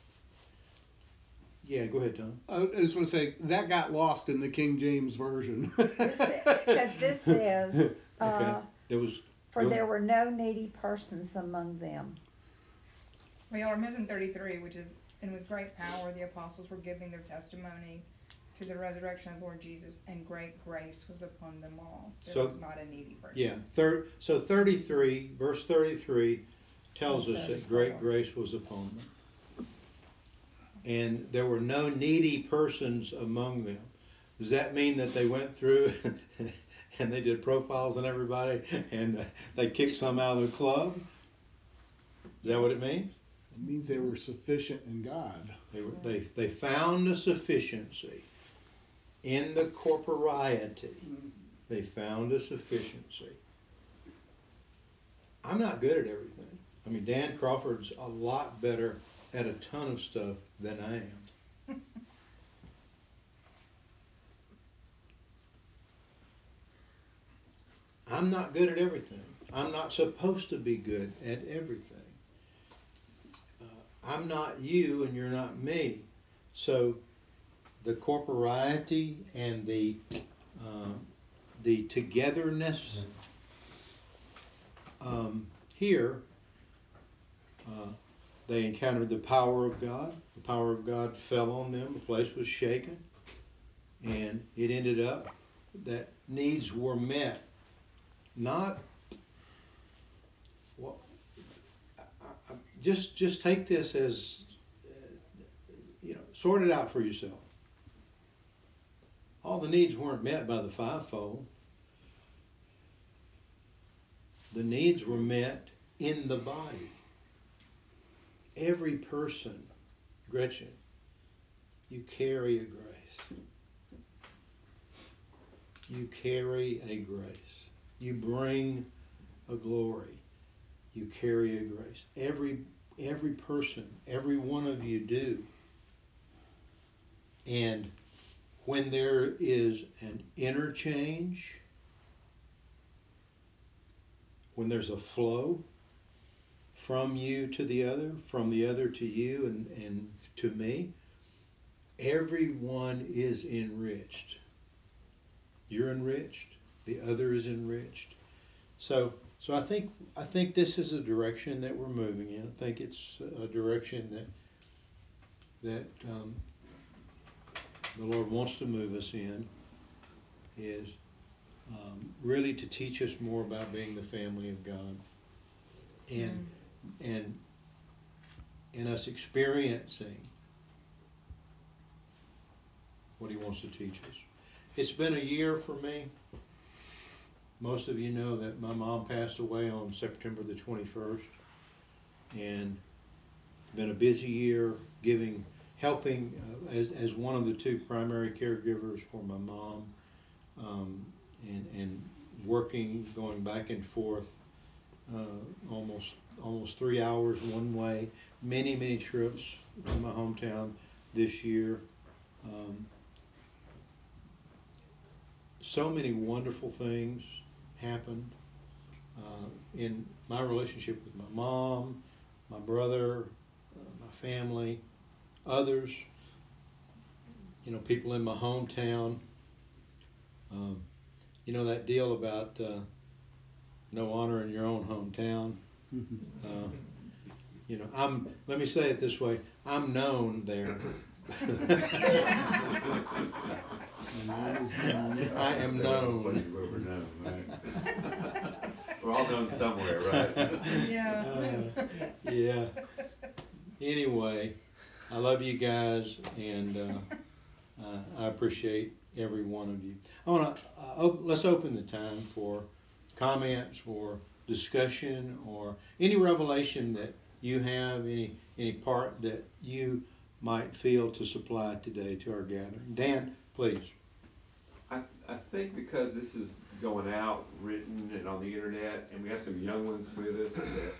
Yeah, go ahead, Tom. I just want to say, that got lost in the King James Version. Because this says, uh, Okay, there was. for there were no needy persons among them. We are missing thirty-three, which is, and with great power the apostles were giving their testimony to the resurrection of Lord Jesus, and great grace was upon them all. There So- was not a needy person. Yeah, thir- so thirty-three, verse thirty-three tells us that great grace was upon them. And there were no needy persons among them. Does that mean that they went through and they did profiles on everybody and they kicked some out of the club? Is that what it means? It means they were sufficient in God. They were, they, they found a sufficiency in the corporeity. They found a sufficiency. I'm not good at everything. I mean, Dan Crawford's a lot better at a ton of stuff than I am. I'm not good at everything. I'm not supposed to be good at everything. Uh, I'm not you and you're not me. So the corporeity and the uh, the togetherness um, here uh, they encountered the power of God. The power of God fell on them. The place was shaken. And it ended up that needs were met. Not, well, I, I, just, just take this as, uh, you know, sort it out for yourself. All the needs weren't met by the fivefold. The needs were met in the body. Every person, Gretchen, you carry a grace. You carry a grace. You bring a glory. You carry a grace. Every every person, every one of you do. And when there is an interchange, when there's a flow from you to the other, from the other to you and, and to me, everyone is enriched. You're enriched, the other is enriched. So so I think I think this is a direction that we're moving in. I think it's a direction that that um, the Lord wants to move us in, is um, really to teach us more about being the family of God, and mm. and and us experiencing what He wants to teach us. It's been a year for me. Most of you know that my mom passed away on September the twenty-first, and it's been a busy year giving, helping uh, as as one of the two primary caregivers for my mom, um, and and working, going back and forth, uh, almost almost three hours one way, many many trips to my hometown this year. Um, so many wonderful things happened uh, in my relationship with my mom, my brother, uh, my family, others, you know, people in my hometown. Um, you know that deal about uh, no honor in your own hometown? Uh, you know, I'm, let me say it this way, I'm known there. I am known. We're all known somewhere, right? Yeah. Uh, yeah. Anyway, I love you guys, and uh, uh, I appreciate every one of you. I want to uh, op- let's open the time for comments or discussion or any revelation that you have, any any part that you might feel to supply today to our gathering. Dan, please. I, I think because this is going out, written, and on the internet, and we have some young ones with us, that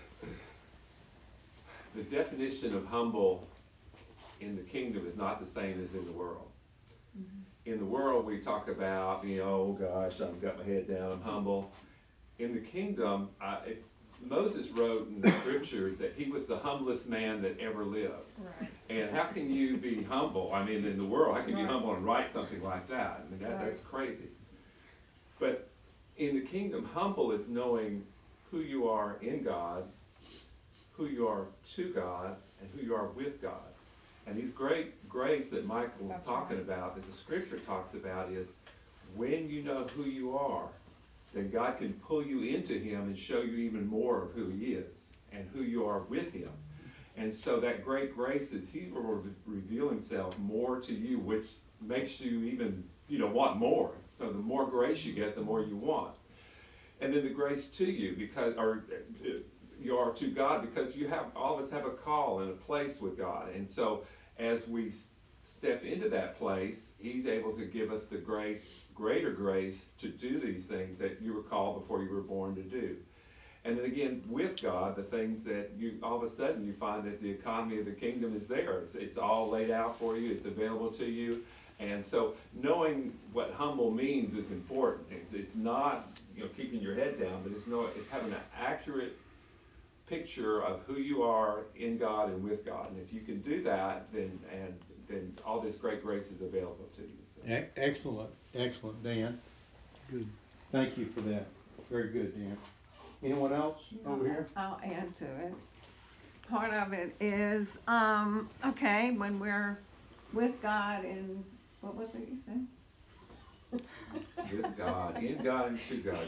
the definition of humble in the kingdom is not the same as in the world. Mm-hmm. In the world, we talk about, you know, oh gosh, I've got my head down, I'm humble. In the kingdom, I, if Moses wrote in the scriptures that he was the humblest man that ever lived. Right. And how can you be humble? I mean, in the world, how can you be Right. humble and write something like that? I mean, that, Right. that's crazy. But in the kingdom, humble is knowing who you are in God, who you are to God, and who you are with God. And these great grace that Michael was That's talking right. about, that the scripture talks about, is when you know who you are, then God can pull you into Him and show you even more of who He is and who you are with Him. And so that great grace is He will re- reveal Himself more to you, which makes you even, you know, want more. So the more grace you get, the more you want. And then the grace to you, because, or uh, you are to God, because you have, all of us have a call and a place with God. And so as we step into that place, He's able to give us the grace, greater grace, to do these things that you were called before you were born to do. And then again, with God, the things that you, all of a sudden you find that the economy of the kingdom is there. It's, it's all laid out for you. It's available to you. And so knowing what humble means is important. It's, it's not, you know, keeping your head down, but it's, know, it's having an accurate picture of who you are in God and with God. And if you can do that, then and then all this great grace is available to you. So. E- excellent, excellent, Dan. Good. Thank you for that. Very good, Dan. Anyone else over here? I'll add to it. part of it is, um, okay, when we're with God and, what was it you said? With God, in God, and to God.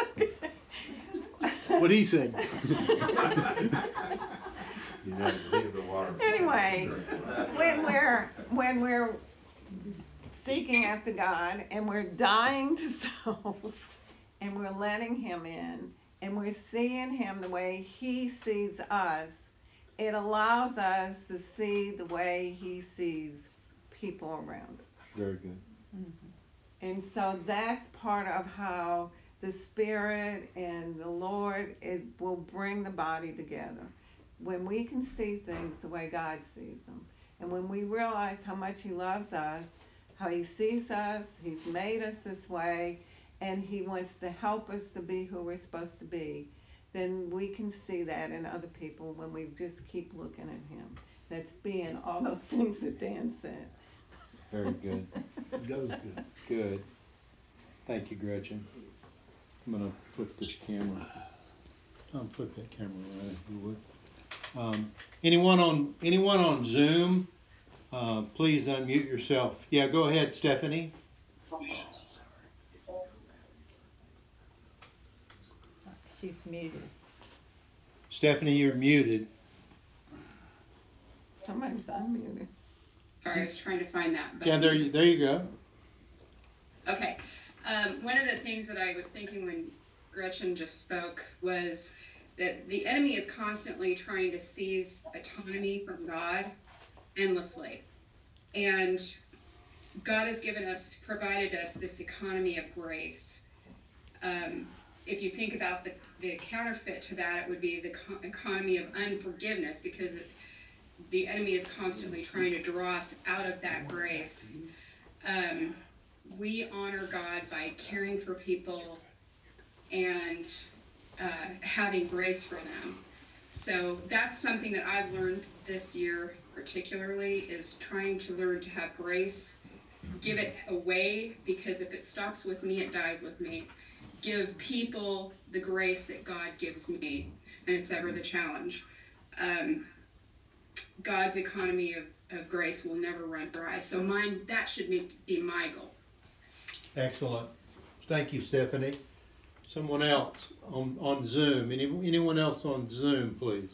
What he said. You know, leave the water. Anyway, when we're, when we're seeking after God and we're dying to self and we're letting him in and we're seeing him the way he sees us, it allows us to see the way he sees people around us. Very good. And so that's part of how the Spirit and the Lord, it will bring the body together. When we can see things the way God sees them, and when we realize how much he loves us, how he sees us, he's made us this way, and he wants to help us to be who we're supposed to be, then we can see that in other people when we just keep looking at him. That's being all those things that Dan said. Very good. That was good. Good. Thank you, Gretchen. I'm gonna put this camera, I'll put that camera right if you would. Um, anyone on, anyone on Zoom, uh, please unmute yourself. Yeah, go ahead, Stephanie. She's muted. Stephanie, you're muted. Somebody's unmuted. Sorry, I was trying to find that. Yeah, there you, there you go. Okay. Um, one of the things that I was thinking when Gretchen just spoke was that the enemy is constantly trying to seize autonomy from God endlessly. And God has given us, provided us this economy of grace. Um, if you think about the, the counterfeit to that, it would be the co- economy of unforgiveness, because it, the enemy is constantly trying to draw us out of that grace. Um, we honor God by caring for people and uh, having grace for them. So that's something that I've learned this year particularly, is trying to learn to have grace, give it away, because if it stops with me, it dies with me. Give people the grace that God gives me, and it's ever the challenge. Um, God's economy of, of grace will never run dry. So mine, that should be, be my goal. Excellent. Thank you, Stephanie. Someone else on, on Zoom. Any, anyone else on Zoom, please?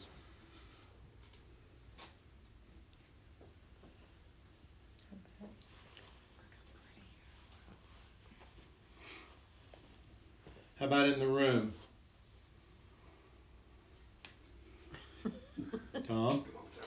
How about in the room? Tom?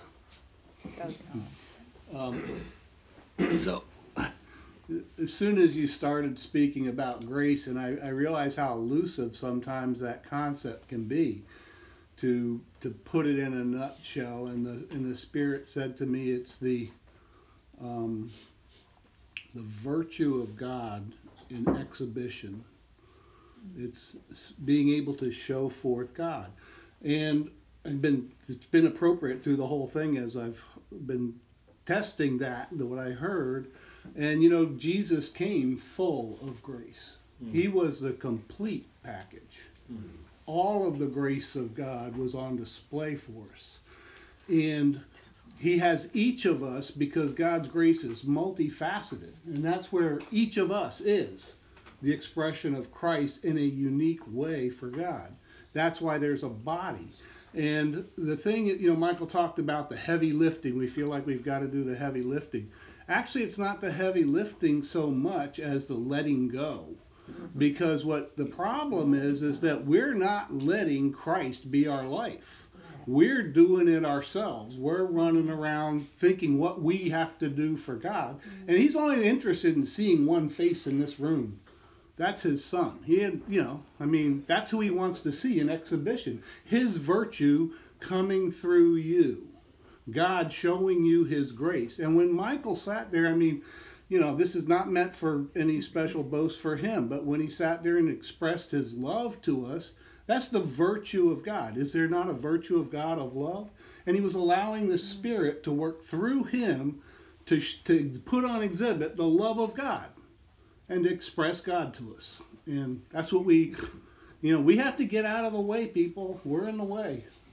Um, so, as soon as you started speaking about grace, and I, I realize how elusive sometimes that concept can be, to to put it in a nutshell, and the and the Spirit said to me, it's the um, the virtue of God in exhibition. It's being able to show forth God, and I've been it's been appropriate through the whole thing as I've been testing that, what I heard. And you know, Jesus came full of grace. Mm. He was the complete package. Mm. All of the grace of God was on display for us. And he has each of us, because God's grace is multifaceted. And that's where each of us is the expression of Christ in a unique way for God. That's why there's a body. And the thing, you know, Michael talked about the heavy lifting. We feel like we've got to do the heavy lifting. Actually, it's not the heavy lifting so much as the letting go. Because what the problem is, is that we're not letting Christ be our life. We're doing it ourselves. We're running around thinking what we have to do for God. And he's only interested in seeing one face in this room. That's his son. He had, you know, I mean, that's who he wants to see in exhibition. His virtue coming through you. God showing you his grace. And when Michael sat there, I mean, you know, this is not meant for any special boast for him, but when he sat there and expressed his love to us, that's the virtue of God. Is there not a virtue of God of love? And he was allowing the Spirit to work through him to, to put on exhibit the love of God and to express God to us. And that's what we, you know, we have to get out of the way, people. We're in the way.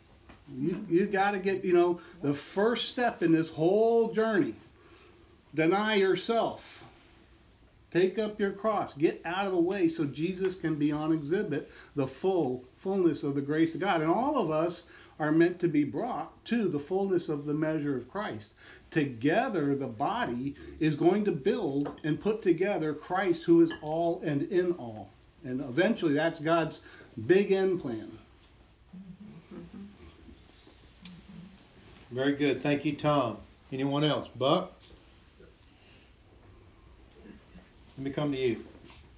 You, you gotta get, you know, the first step in this whole journey. Deny yourself. Take up your cross. Get out of the way so Jesus can be on exhibit, the full fullness of the grace of God. And all of us are meant to be brought to the fullness of the measure of Christ. Together, the body is going to build and put together Christ, who is all and in all. And eventually, that's God's big end plan. Very good. Thank you, Tom. Anyone else? Buck? Let me come to you.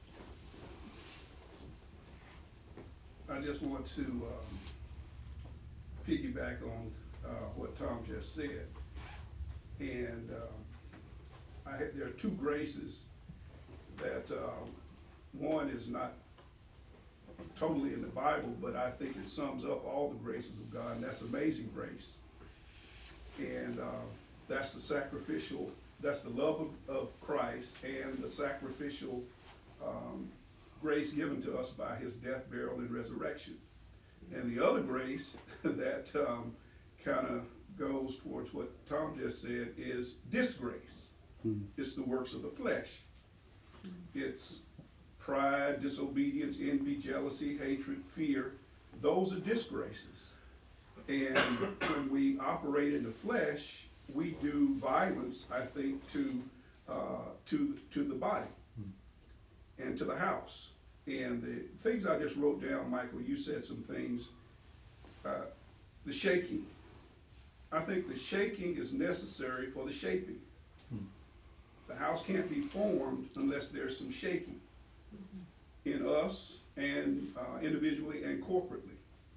I just want to um, piggyback on uh, what Tom just said. And um, I, there are two graces that um, one is not totally in the Bible, but I think it sums up all the graces of God, and that's amazing grace. And uh, that's the sacrificial, that's the love of, of Christ and the sacrificial um, grace given to us by his death, burial, and resurrection. And the other grace that um, kind of goes towards what Tom just said is disgrace. Mm. It's the works of the flesh. Mm. It's pride, disobedience, envy, jealousy, hatred, fear. Those are disgraces. And when we operate in the flesh, we do violence, I think, to uh, to to the body and to the house. And the things I just wrote down, Michael, you said some things. Uh, the shaking. I think the shaking is necessary for the shaping. Hmm. The house can't be formed unless there's some shaking in us and uh, individually and corporately.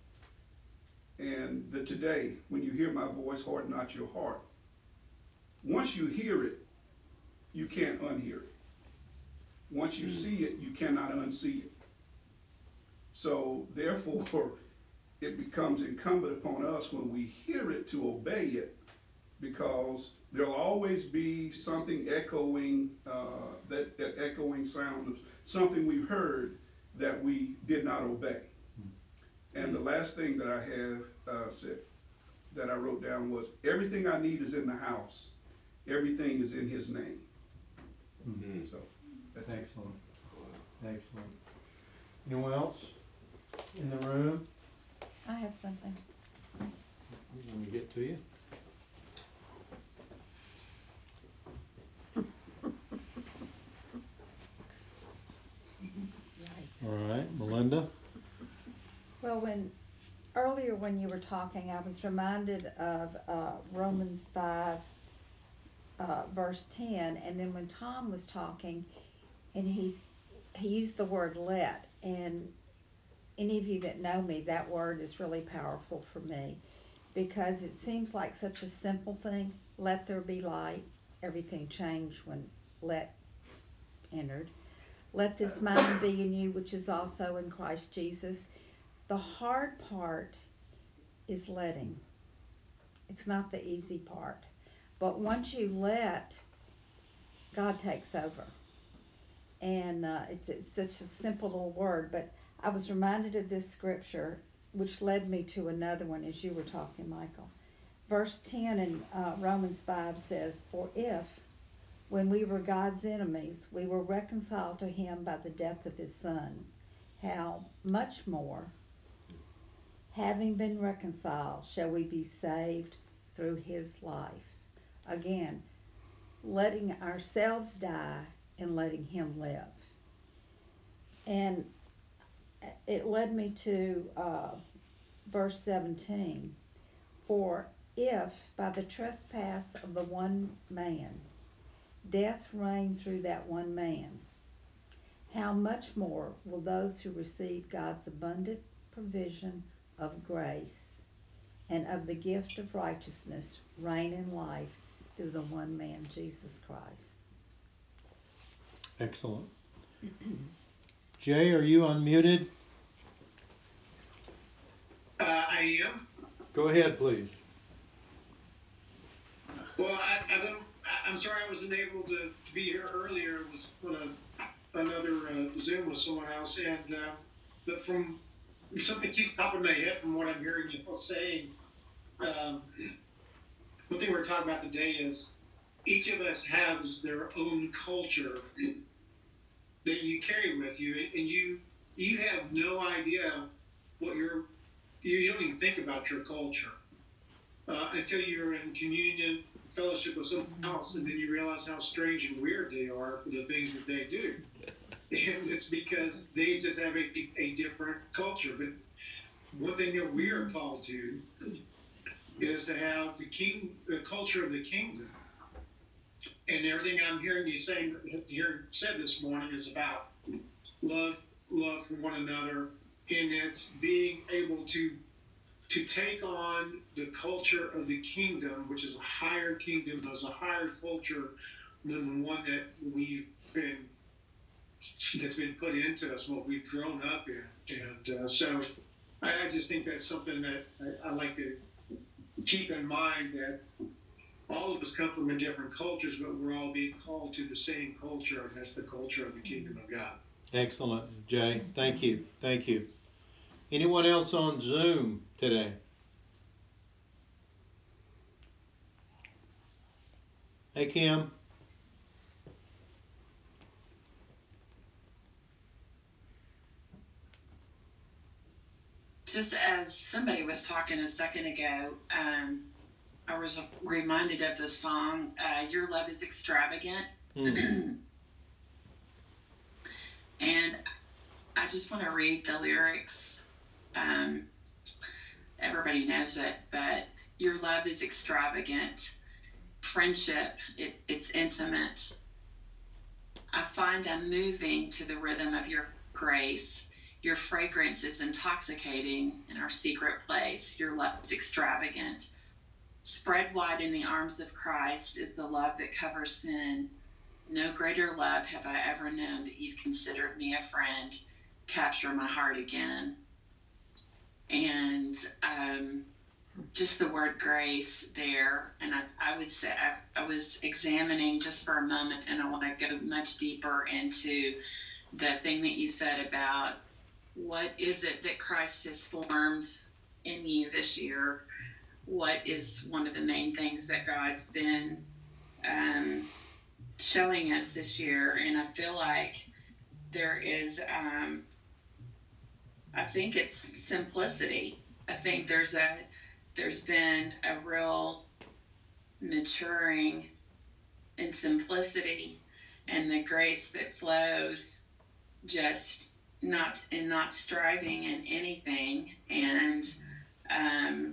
And the today, when you hear my voice, harden not your heart. Once you hear it, you can't unhear it. Once you see it, you cannot unsee it. So therefore, it becomes incumbent upon us when we hear it to obey it, because there'll always be something echoing, uh, that, that echoing sound of something we've heard that we did not obey. And the last thing that I have uh, said, that I wrote down was, everything I need is in the house. Everything is in his name. Mm-hmm. So, that's excellent. Excellent. Anyone else in the room? I have something. Let me get to you. All right, Melinda? Well, when, earlier when you were talking, I was reminded of uh, Romans five, uh, verse ten, and then when Tom was talking, and he's, he used the word let, and any of you that know me, that word is really powerful for me, because it seems like such a simple thing. Let there be light. Everything changed when let entered. Let this mind be in you, which is also in Christ Jesus. The hard part is letting. It's not the easy part. But once you let, God takes over. And uh, it's, it's such a simple little word, but I was reminded of this scripture, which led me to another one as you were talking, Michael. Verse ten in uh, Romans five says, "For if, when we were God's enemies, we were reconciled to him by the death of his Son, how much more, having been reconciled, shall we be saved through his life?" Again, letting ourselves die and letting him live. And it led me to uh, verse seventeen. "For if by the trespass of the one man death reigned through that one man, how much more will those who receive God's abundant provision of grace and of the gift of righteousness reign in life through the one man, Jesus Christ?" Excellent. Jay, are you unmuted? Uh, I am. Go ahead, please. Well, I, I don't, I, I'm sorry I wasn't able to, to be here earlier. I was on a, another uh, Zoom with someone else, and uh, but from something keeps popping in my head from what I'm hearing you all saying um, one thing we're talking about today is each of us has their own culture that you carry with you, and you you have no idea what your you don't even think about your culture uh, until you're in communion, fellowship with someone else, and then you realize how strange and weird they are for the things that they do. And it's because they just have a, a different culture. But one thing that we are called to is to have the king, the culture of the kingdom. And everything I'm hearing you saying, here said this morning is about love, love for one another, and it's being able to to take on the culture of the kingdom, which is a higher kingdom, has a higher culture than the one that we've been that's been put into us, what we've grown up in. And uh, so I, I just think that's something that I, I like to keep in mind, that all of us come from different cultures, but we're all being called to the same culture, and that's the culture of the kingdom of God. Excellent, Jay. Thank you. Thank you. Anyone else on Zoom today? Hey, Kim. Just as somebody was talking a second ago, um, I was reminded of the song, uh, Your Love is Extravagant. Mm. And I just want to read the lyrics. Um, everybody knows it, but your love is extravagant. Friendship, it, it's intimate. I find I'm moving to the rhythm of your grace. Your fragrance is intoxicating in our secret place. Your love is extravagant. Spread wide in the arms of Christ is the love that covers sin. No greater love have I ever known, that you've considered me a friend. Capture my heart again. And um, just the word grace there. And I, I would say, I, I was examining just for a moment, and I want to go much deeper into the thing that you said about what is it that Christ has formed in you this year? What is one of the main things that God's been um, showing us this year? And I feel like there is, um, I think it's simplicity. I think there's a, there's been a real maturing in simplicity and the grace that flows, just not and not striving in anything, and um,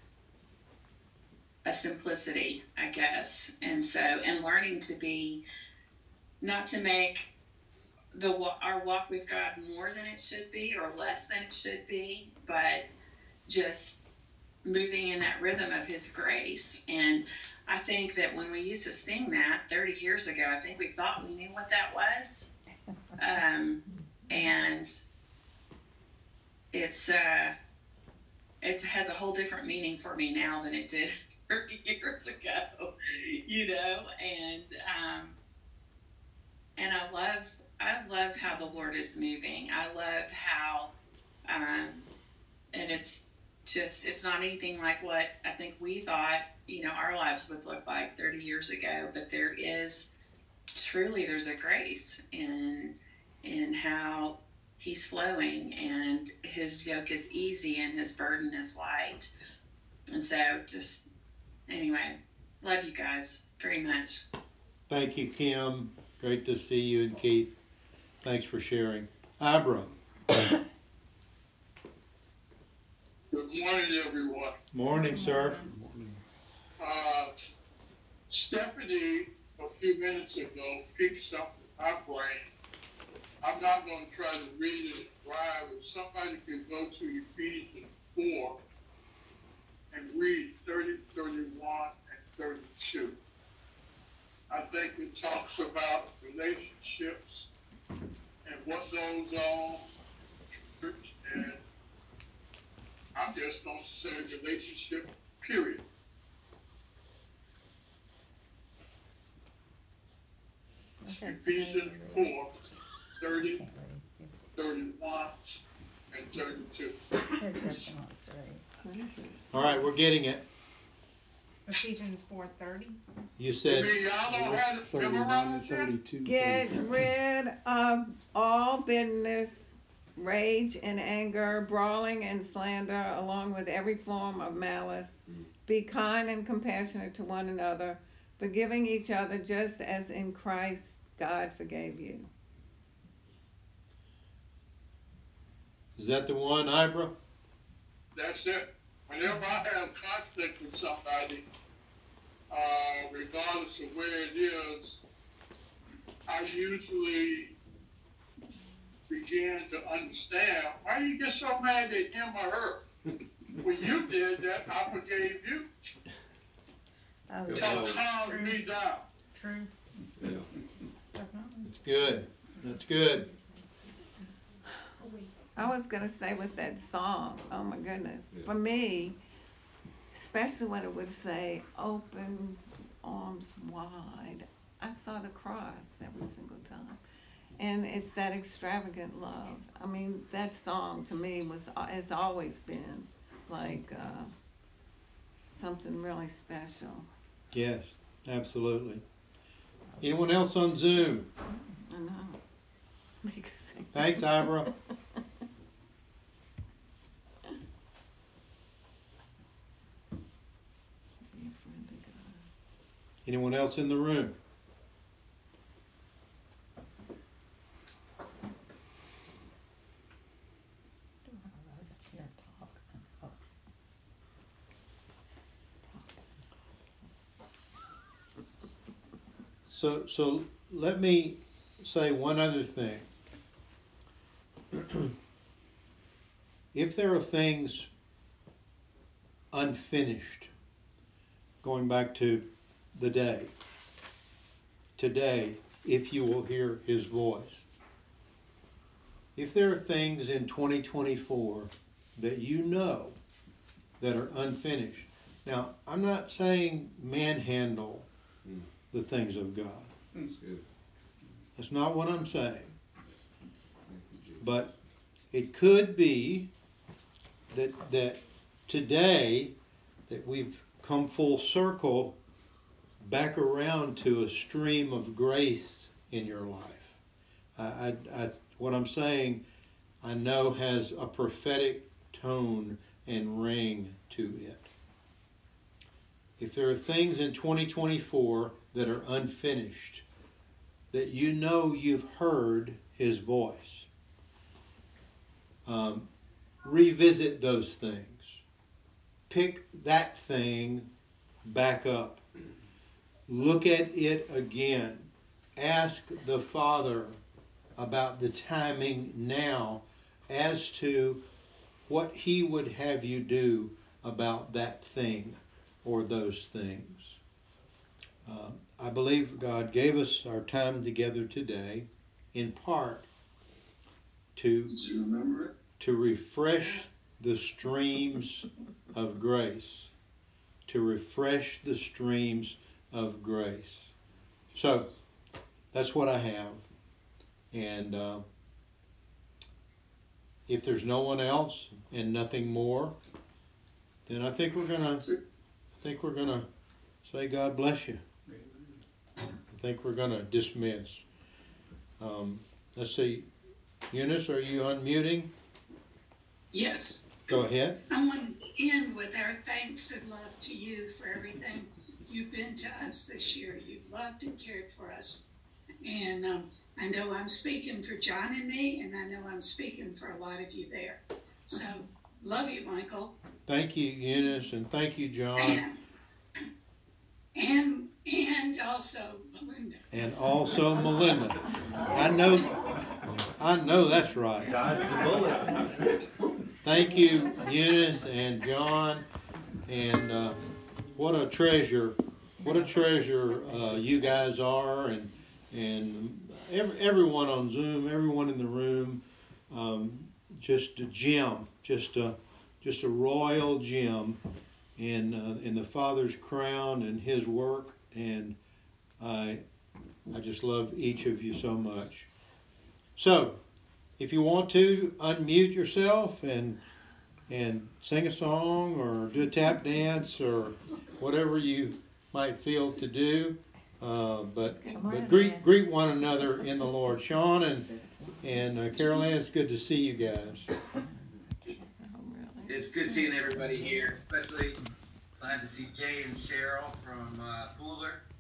a simplicity, I guess. And so, and learning to be, not to make the our walk with God more than it should be or less than it should be, but just moving in that rhythm of His grace. And I think that when we used to sing that thirty years ago, I think we thought we knew what that was. Um, and it's uh, it has a whole different meaning for me now than it did thirty years ago, you know. And um, and I love I love how the Lord is moving. I love how, um, and it's just it's not anything like what I think we thought, you know, our lives would look like thirty years ago. But there is truly there's a grace in in how He's flowing, and His yoke is easy and His burden is light. And so just anyway, love you guys very much. Thank you, Kim. Great to see you, and Keith. Thanks for sharing. Abra. Good morning, everyone. Morning, sir. Uh, Stephanie, a few minutes ago, picked something in my brain. I'm not going to try to read it and drive. If somebody could go to Ephesians four and read thirty, thirty-one, and thirty-two. I think it talks about relationships and what goes on in church, and I'm just going to say relationship, period. Ephesians four, thirty, thirty-one, and thirty-two. All right, we're getting it. Ephesians four thirty. You You said, mean y'all don't have it Thirty-one and memorized yet? thirty-two. Get rid of all bitterness, rage and anger, brawling and slander, along with every form of malice. Be kind and compassionate to one another, forgiving each other just as in Christ God forgave you. is that the one, Ibra? That's it. Whenever I have conflict with somebody, uh, regardless of where it is, I usually begin to understand why you get so mad at him or her. When you did that, I forgave you. Oh, Yeah. That calmed me down. True. Yeah. Definitely. That's good. That's good. I was gonna say with that song, oh my goodness, for me, especially when it would say open arms wide, I saw the cross every single time. And it's that extravagant love. I mean, that song to me was, has always been like uh, something really special. Yes, absolutely. Anyone else on Zoom? I know. Make us sing. Thanks, Ibra. Be a friend to God. Anyone else in the room? So, so let me say one other thing. If there are things unfinished, going back to the day, today, if you will hear his voice. If there are things in twenty twenty-four that you know that are unfinished. Now, I'm not saying manhandle Mm. the things of God. That's good. That's not what I'm saying. Thank you, Jesus. But it could be that that today that we've come full circle back around to a stream of grace in your life. I, I, I, what I'm saying, I know has a prophetic tone and ring to it. If there are things in twenty twenty-four that are unfinished, that you know you've heard his voice, um, revisit those things. Pick that thing back up. Look at it again. Ask the Father about the timing now as to what he would have you do about that thing or those things. Um, I believe God gave us our time together today in part to, to refresh the streams of grace. To refresh the streams of grace. So, that's what I have. And uh, if there's no one else and nothing more, then I think we're gonna I think we're gonna say God bless you. I think we're gonna dismiss. Um, let's see, Eunice, are you unmuting? Yes. Go ahead. I want to end with our thanks and love to you for everything you've been to us this year. You've loved and cared for us. And um, I know I'm speaking for John and me, and I know I'm speaking for a lot of you there. So, love you, Michael. Thank you, Eunice, and thank you, John. And, and, and also Melinda. And also Melinda. I know, I know that's right. Thank you, Eunice and John, and uh, what a treasure, what a treasure uh, you guys are, and and every, everyone on Zoom, everyone in the room, um, just a gem, just a just a royal gem in uh, in the Father's crown and His work, and I I just love each of you so much. So, if you want to unmute yourself and and sing a song or do a tap dance or whatever you might feel to do. Uh, but but greet greet one another in the Lord. Sean and and uh, Carol Ann, it's good to see you guys. It's good seeing everybody here, especially glad to see Jay and Cheryl from uh, Fuller.